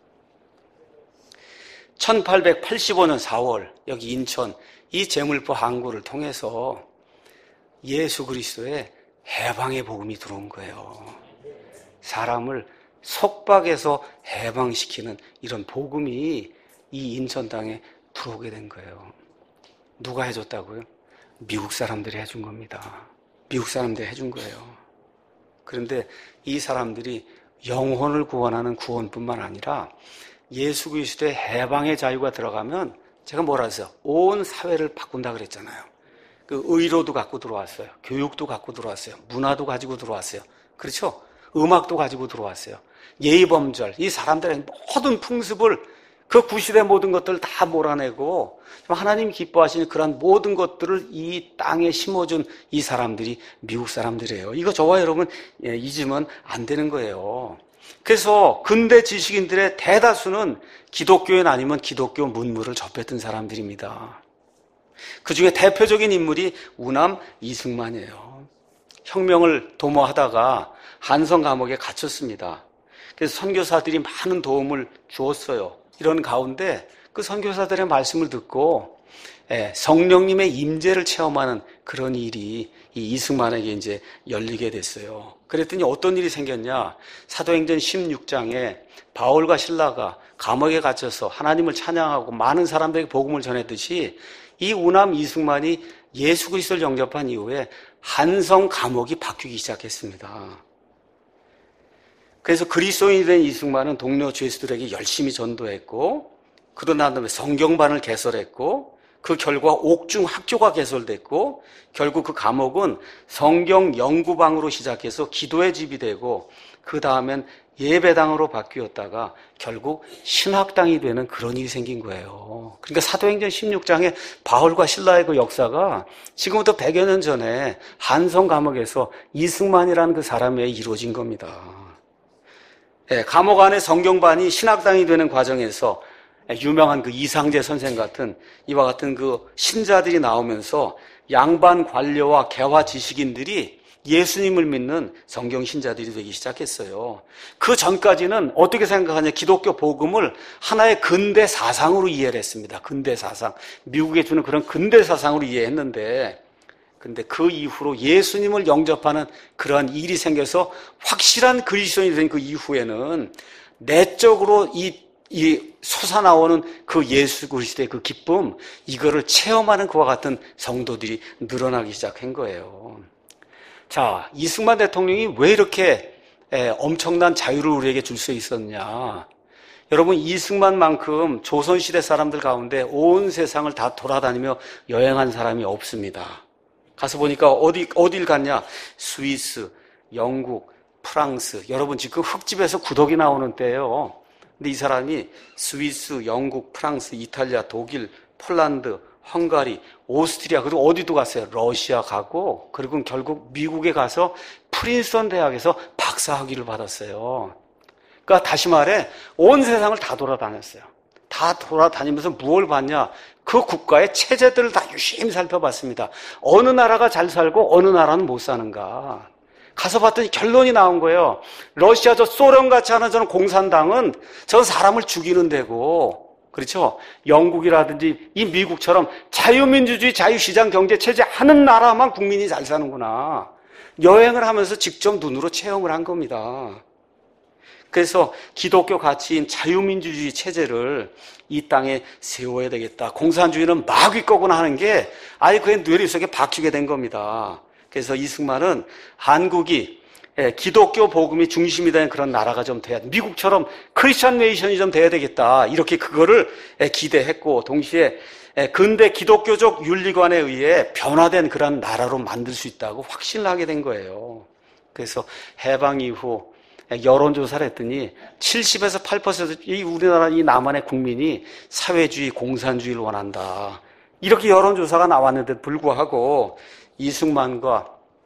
1885년 4월 여기 인천 이 제물포 항구를 통해서 예수 그리스도의 해방의 복음이 들어온 거예요. 사람을 속박해서 해방시키는 이런 복음이 이 인천 땅에 들어오게 된 거예요. 누가 해줬다고요? 미국 사람들이 해준 겁니다. 미국 사람들이 해준 거예요. 그런데 이 사람들이 영혼을 구원하는 구원뿐만 아니라 예수 그리스도의 해방의 자유가 들어가면 제가 뭐라 했어요? 온 사회를 바꾼다 그랬잖아요. 그 의료도 갖고 들어왔어요. 교육도 갖고 들어왔어요. 문화도 가지고 들어왔어요. 그렇죠? 음악도 가지고 들어왔어요. 예의범절, 이 사람들의 모든 풍습을 그 구시대 모든 것들을 다 몰아내고 하나님이 기뻐하시는 그런 모든 것들을 이 땅에 심어준 이 사람들이 미국 사람들이에요. 이거 저와 여러분 잊으면 안 되는 거예요. 그래서 근대 지식인들의 대다수는 기독교인 아니면 기독교 문물을 접했던 사람들입니다. 그 중에 대표적인 인물이 우남 이승만이에요. 혁명을 도모하다가 한성 감옥에 갇혔습니다. 그래서 선교사들이 많은 도움을 주었어요. 이런 가운데 그 선교사들의 말씀을 듣고 성령님의 임재를 체험하는 그런 일이 이 이승만에게 이제 열리게 됐어요. 그랬더니 어떤 일이 생겼냐? 사도행전 16장에 바울과 실라가 감옥에 갇혀서 하나님을 찬양하고 많은 사람들에게 복음을 전했듯이 이 우남 이승만이 예수 그리스도를 영접한 이후에 한성 감옥이 바뀌기 시작했습니다. 그래서 그리스도인이 된 이승만은 동료 죄수들에게 열심히 전도했고 그러고 난 다음에 성경반을 개설했고 그 결과 옥중 학교가 개설됐고 결국 그 감옥은 성경 연구방으로 시작해서 기도의 집이 되고 그 다음엔 예배당으로 바뀌었다가 결국 신학당이 되는 그런 일이 생긴 거예요. 그러니까 사도행전 16장에 바울과 신라의 그 역사가 지금부터 100여 년 전에 한성 감옥에서 이승만이라는 그 사람에 이루어진 겁니다. 네, 감옥 안에 성경반이 신학당이 되는 과정에서 유명한 그 이상재 선생 같은 이와 같은 그 신자들이 나오면서 양반 관료와 개화 지식인들이 예수님을 믿는 성경 신자들이 되기 시작했어요. 그 전까지는 어떻게 생각하냐, 기독교 복음을 하나의 근대 사상으로 이해를 했습니다. 근대 사상, 미국에 주는 그런 근대 사상으로 이해했는데, 근데 그 이후로 예수님을 영접하는 그러한 일이 생겨서 확실한 그리스도인이 된 그 이후에는 내적으로 이 솟아나오는 그 예수 그리스도의 그 기쁨, 이거를 체험하는 그와 같은 성도들이 늘어나기 시작한 거예요. 자, 이승만 대통령이 왜 이렇게 엄청난 자유를 우리에게 줄 수 있었냐? 여러분, 이승만만큼 조선시대 사람들 가운데 온 세상을 다 돌아다니며 여행한 사람이 없습니다. 가서 보니까 어딜 갔냐? 스위스, 영국, 프랑스. 여러분, 지금 흙집에서 구덕이 나오는 때예요. 근데 이 사람이 스위스, 영국, 프랑스, 이탈리아, 독일, 폴란드, 헝가리, 오스트리아, 그리고 어디도 갔어요. 러시아 가고, 그리고 결국 미국에 가서 프린스턴 대학에서 박사학위를 받았어요. 그러니까 다시 말해 온 세상을 다 돌아다녔어요. 다 돌아다니면서 무엇을 봤냐? 그 국가의 체제들을 다 유심히 살펴봤습니다. 어느 나라가 잘 살고 어느 나라는 못 사는가. 가서 봤더니 결론이 나온 거예요. 러시아 저 소련같이 하는 저는 공산당은 저 사람을 죽이는 데고, 그렇죠? 영국이라든지 이 미국처럼 자유민주주의, 자유시장 경제체제 하는 나라만 국민이 잘 사는구나. 여행을 하면서 직접 눈으로 체험을 한 겁니다. 그래서 기독교 가치인 자유민주주의 체제를 이 땅에 세워야 되겠다. 공산주의는 마귀 거구나 하는 게 아예 그의 뇌리 속에 박히게 된 겁니다. 그래서 이승만은 한국이 기독교 복음이 중심이 된 그런 나라가 좀 돼야, 미국처럼 크리스천 네이션이 좀 돼야 되겠다. 이렇게 그거를 기대했고, 동시에 근대 기독교적 윤리관에 의해 변화된 그런 나라로 만들 수 있다고 확신을 하게 된 거예요. 그래서 해방 이후 여론조사를 했더니 70에서 8%이 우리나라 이 남한의 국민이 사회주의, 공산주의를 원한다. 이렇게 여론조사가 나왔는데도 불구하고 이승만과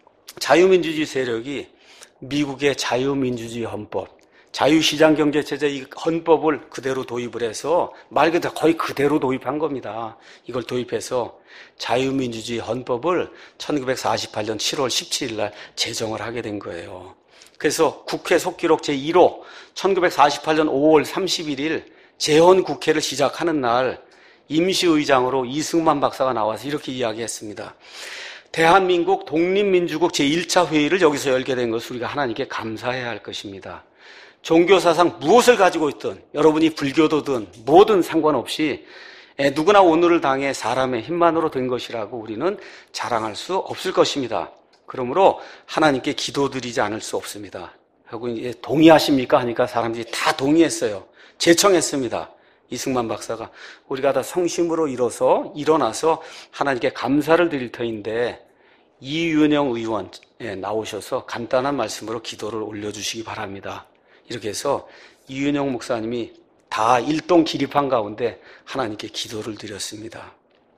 자유민주주의 세력이 미국의 자유민주주의 헌법, 자유시장경제체제 이 헌법을 그대로 도입을 해서 말 그대로 거의 그대로 도입한 겁니다. 이걸 도입해서 자유민주주의 헌법을 1948년 7월 17일 날 제정을 하게 된 거예요. 그래서 국회 속기록 제1호 1948년 5월 31일 재헌국회를 시작하는 날 임시의장으로 이승만 박사가 나와서 이렇게 이야기했습니다. 대한민국 독립민주국 제1차 회의를 여기서 열게 된 것을 우리가 하나님께 감사해야 할 것입니다. 종교사상 무엇을 가지고 있든, 여러분이 불교도든 뭐든 상관없이 누구나 오늘을 당해 사람의 힘만으로 된 것이라고 우리는 자랑할 수 없을 것입니다. 그러므로 하나님께 기도드리지 않을 수 없습니다. 하고 동의하십니까? 하니까 사람들이 다 동의했어요. 제청했습니다. 이승만 박사가 우리가 다 성심으로 일어나서 하나님께 감사를 드릴 터인데 이윤영 의원 나오셔서 간단한 말씀으로 기도를 올려주시기 바랍니다. 이렇게 해서 이윤영 목사님이 다 일동 기립한 가운데 하나님께 기도를 드렸습니다.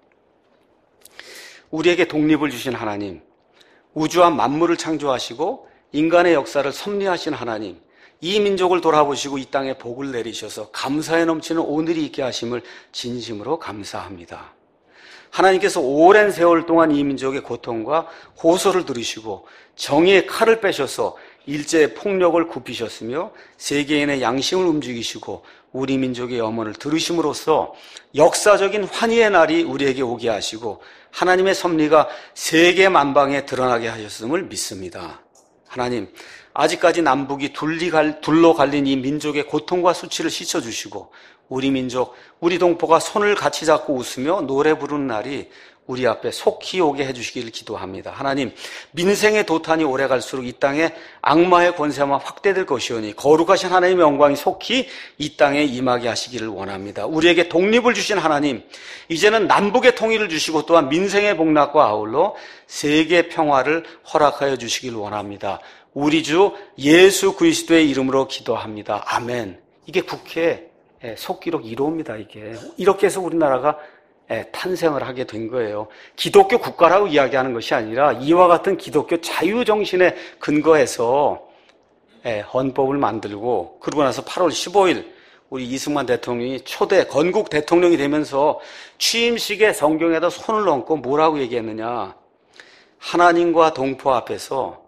우리에게 독립을 주신 하나님, 우주와 만물을 창조하시고 인간의 역사를 섭리하신 하나님, 이 민족을 돌아보시고 이 땅에 복을 내리셔서 감사에 넘치는 오늘이 있게 하심을 진심으로 감사합니다. 하나님께서 오랜 세월 동안 이 민족의 고통과 호소를 들으시고 정의의 칼을 빼셔서 일제의 폭력을 굽히셨으며 세계인의 양심을 움직이시고 우리 민족의 염원을 들으심으로써 역사적인 환희의 날이 우리에게 오게 하시고 하나님의 섭리가 세계 만방에 드러나게 하셨음을 믿습니다. 하나님, 아직까지 남북이 둘로 갈린 이 민족의 고통과 수치를 씻어주시고 우리 민족, 우리 동포가 손을 같이 잡고 웃으며 노래 부르는 날이 우리 앞에 속히 오게 해주시기를 기도합니다. 하나님, 민생의 도탄이 오래갈수록 이 땅에 악마의 권세만 확대될 것이오니 거룩하신 하나님의 영광이 속히 이 땅에 임하게 하시기를 원합니다. 우리에게 독립을 주신 하나님, 이제는 남북의 통일을 주시고 또한 민생의 복락과 아울러 세계 평화를 허락하여 주시기를 원합니다. 우리 주 예수 그리스도의 이름으로 기도합니다. 아멘. 이게 국회 속기록 1호입니다. 이게 이렇게 해서 우리나라가 탄생을 하게 된 거예요. 기독교 국가라고 이야기하는 것이 아니라 이와 같은 기독교 자유정신에 근거해서 헌법을 만들고, 그러고 나서 8월 15일 우리 이승만 대통령이 초대 건국 대통령이 되면서 취임식에 성경에다 손을 얹고 뭐라고 얘기했느냐. 하나님과 동포 앞에서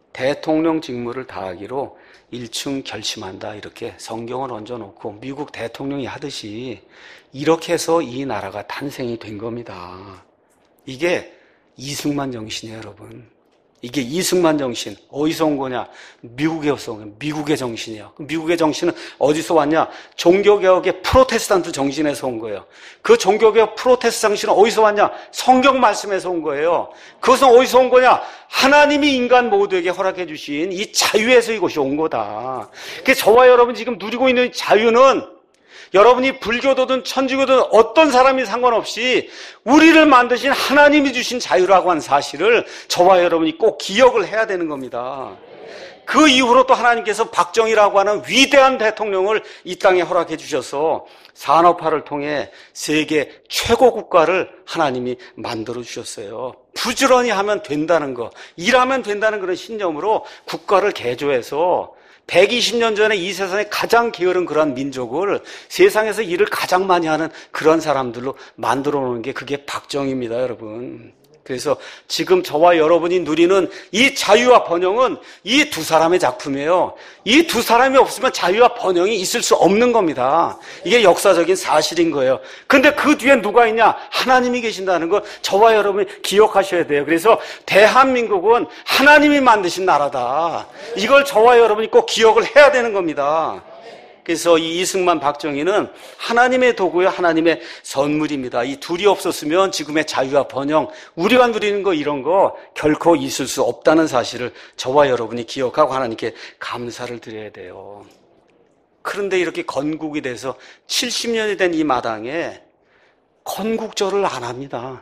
대통령 직무를 다하기로 일층 결심한다, 이렇게 성경을 얹어놓고 미국 대통령이 하듯이 이렇게 해서 이 나라가 탄생이 된 겁니다. 이게 이승만 정신이에요, 여러분. 이게 이승만 정신. 어디서 온 거냐? 미국에서 온 거예요. 미국의 정신이에요. 미국의 정신은 어디서 왔냐? 종교개혁의 프로테스탄트 정신에서 온 거예요. 그 종교개혁 프로테스탄트 정신은 어디서 왔냐? 성경 말씀에서 온 거예요. 그것은 어디서 온 거냐? 하나님이 인간 모두에게 허락해 주신 이 자유에서 이것이 온 거다. 그래서 저와 여러분 지금 누리고 있는 자유는 여러분이 불교도든 천주교든 어떤 사람이 상관없이 우리를 만드신 하나님이 주신 자유라고 하는 사실을 저와 여러분이 꼭 기억을 해야 되는 겁니다. 그 이후로 또 하나님께서 박정희라고 하는 위대한 대통령을 이 땅에 허락해 주셔서 산업화를 통해 세계 최고 국가를 하나님이 만들어 주셨어요. 부지런히 하면 된다는 거, 일하면 된다는 그런 신념으로 국가를 개조해서 120년 전에 이 세상에 가장 게으른 그런 민족을 세상에서 일을 가장 많이 하는 그런 사람들로 만들어 놓은 게 그게 박정희입니다, 여러분. 그래서 지금 저와 여러분이 누리는 이 자유와 번영은 이 두 사람의 작품이에요. 이 두 사람이 없으면 자유와 번영이 있을 수 없는 겁니다. 이게 역사적인 사실인 거예요. 근데 그 뒤에 누가 있냐? 하나님이 계신다는 거 저와 여러분이 기억하셔야 돼요. 그래서 대한민국은 하나님이 만드신 나라다. 이걸 저와 여러분이 꼭 기억을 해야 되는 겁니다. 그래서 이 이승만 박정희는 하나님의 도구요, 하나님의 선물입니다. 이 둘이 없었으면 지금의 자유와 번영, 우리가 누리는 거 이런 거 결코 있을 수 없다는 사실을 저와 여러분이 기억하고 하나님께 감사를 드려야 돼요. 그런데 이렇게 건국이 돼서 70년이 된 이 마당에 건국절을 안 합니다.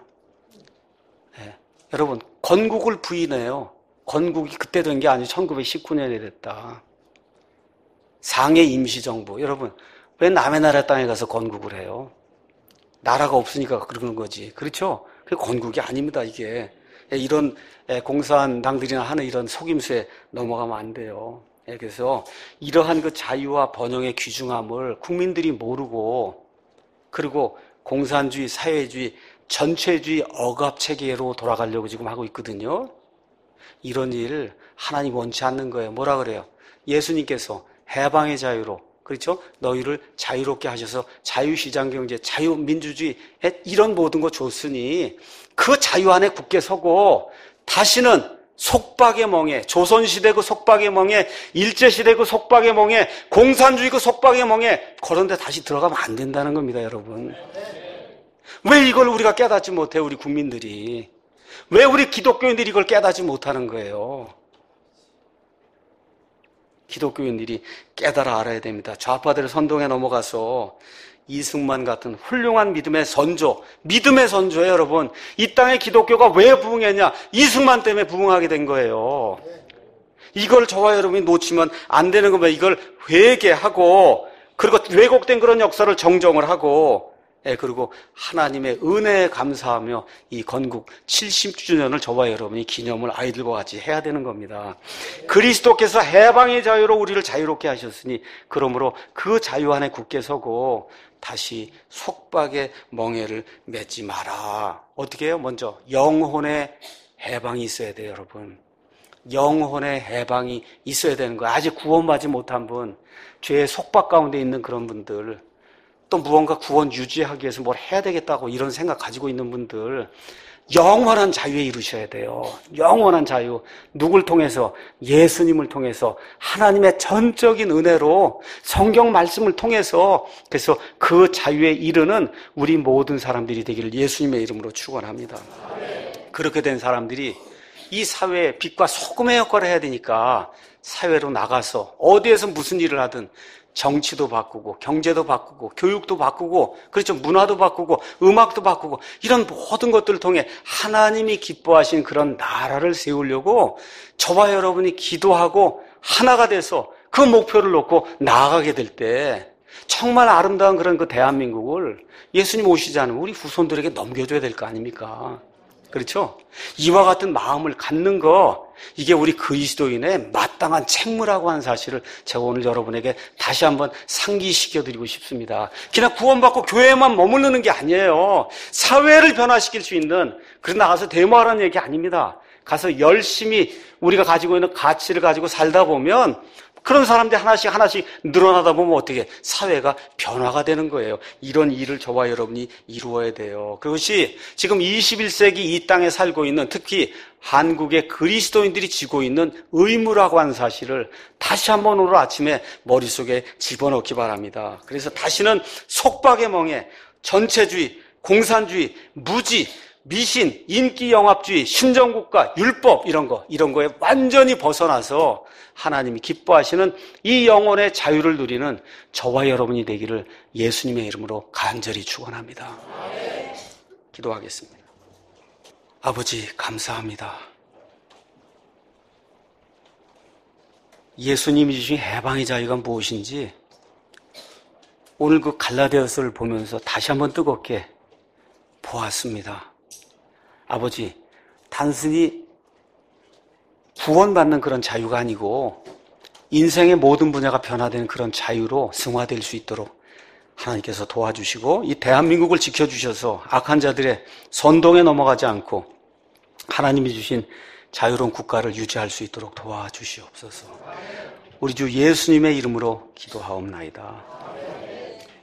여러분, 건국을 부인해요. 건국이 그때 된 게 아니고 1919년에 됐다. 상해 임시정부. 여러분, 왜 남의 나라 땅에 가서 건국을 해요? 나라가 없으니까 그러는 거지. 그렇죠? 그게 건국이 아닙니다, 이게. 이런 공산당들이나 하는 이런 속임수에 넘어가면 안 돼요. 그래서 이러한 그 자유와 번영의 귀중함을 국민들이 모르고, 그리고 공산주의, 사회주의, 전체주의 억압체계로 돌아가려고 지금 하고 있거든요. 이런 일 하나님 원치 않는 거예요. 뭐라 그래요? 예수님께서 해방의 자유로, 그렇죠? 너희를 자유롭게 하셔서 자유시장경제, 자유민주주의 이런 모든 거 줬으니 그 자유 안에 굳게 서고 다시는 속박의 멍에, 조선시대 그 속박의 멍에, 일제시대 그 속박의 멍에, 공산주의 그 속박의 멍에 그런 데 다시 들어가면 안 된다는 겁니다, 여러분. 왜 이걸 우리가 깨닫지 못해요, 우리 국민들이? 왜 우리 기독교인들이 이걸 깨닫지 못하는 거예요? 기독교인들이 깨달아 알아야 됩니다. 좌파들의 선동에 넘어가서 이승만 같은 훌륭한 믿음의 선조, 믿음의 선조예요, 여러분. 이 땅에 기독교가 왜 부흥했냐? 이승만 때문에 부흥하게 된 거예요. 이걸 저와 여러분이 놓치면 안 되는 겁니다. 이걸 회개하고, 그리고 왜곡된 그런 역사를 정정을 하고, 그리고 하나님의 은혜에 감사하며 이 건국 70주년을 저와 여러분이 기념을 아이들과 같이 해야 되는 겁니다. 그리스도께서 해방의 자유로 우리를 자유롭게 하셨으니 그러므로 그 자유 안에 굳게 서고 다시 속박의 멍에를 맺지 마라. 어떻게 해요? 먼저 영혼의 해방이 있어야 돼요, 여러분. 영혼의 해방이 있어야 되는 거예요. 아직 구원받지 못한 분, 죄의 속박 가운데 있는 그런 분들, 또 무언가 구원 유지하기 위해서 뭘 해야 되겠다고 이런 생각 가지고 있는 분들, 영원한 자유에 이르셔야 돼요. 영원한 자유. 누굴 통해서? 예수님을 통해서 하나님의 전적인 은혜로 성경 말씀을 통해서 그래서 그 자유에 이르는 우리 모든 사람들이 되기를 예수님의 이름으로 축원합니다. 그렇게 된 사람들이 이 사회에 빛과 소금의 역할을 해야 되니까 사회로 나가서 어디에서 무슨 일을 하든 정치도 바꾸고 경제도 바꾸고 교육도 바꾸고 그렇죠. 문화도 바꾸고 음악도 바꾸고 이런 모든 것들을 통해 하나님이 기뻐하신 그런 나라를 세우려고 저와 여러분이 기도하고 하나가 돼서 그 목표를 놓고 나아가게 될 때 정말 아름다운 그런 그 대한민국을 예수님 오시지 않으면 우리 후손들에게 넘겨줘야 될 거 아닙니까? 그렇죠? 이와 같은 마음을 갖는 거 이게 우리 그리스도인의 마땅한 책무라고 하는 사실을 제가 오늘 여러분에게 다시 한번 상기시켜드리고 싶습니다. 그냥 구원받고 교회에만 머무르는 게 아니에요. 사회를 변화시킬 수 있는 그래서 나가서 데모하라는 얘기 아닙니다. 가서 열심히 우리가 가지고 있는 가치를 가지고 살다 보면 그런 사람들이 하나씩 늘어나다 보면 어떻게 사회가 변화가 되는 거예요. 이런 일을 저와 여러분이 이루어야 돼요. 그것이 지금 21세기 이 땅에 살고 있는 특히 한국의 그리스도인들이 지고 있는 의무라고 하는 사실을 다시 한번 오늘 아침에 머릿속에 집어넣기 바랍니다. 그래서 다시는 속박의 멍에 전체주의, 공산주의, 무지, 미신, 인기영합주의, 신정국가, 율법 이런 거에 완전히 벗어나서 하나님이 기뻐하시는 이 영혼의 자유를 누리는 저와 여러분이 되기를 예수님의 이름으로 간절히 축원합니다. 기도하겠습니다. 아버지 감사합니다. 예수님이 주신 해방의 자유가 무엇인지 오늘 그 갈라디아서를 보면서 다시 한번 뜨겁게 보았습니다. 아버지, 단순히 구원받는 그런 자유가 아니고 인생의 모든 분야가 변화되는 그런 자유로 승화될 수 있도록 하나님께서 도와주시고 이 대한민국을 지켜주셔서 악한 자들의 선동에 넘어가지 않고 하나님이 주신 자유로운 국가를 유지할 수 있도록 도와주시옵소서. 우리 주 예수님의 이름으로 기도하옵나이다.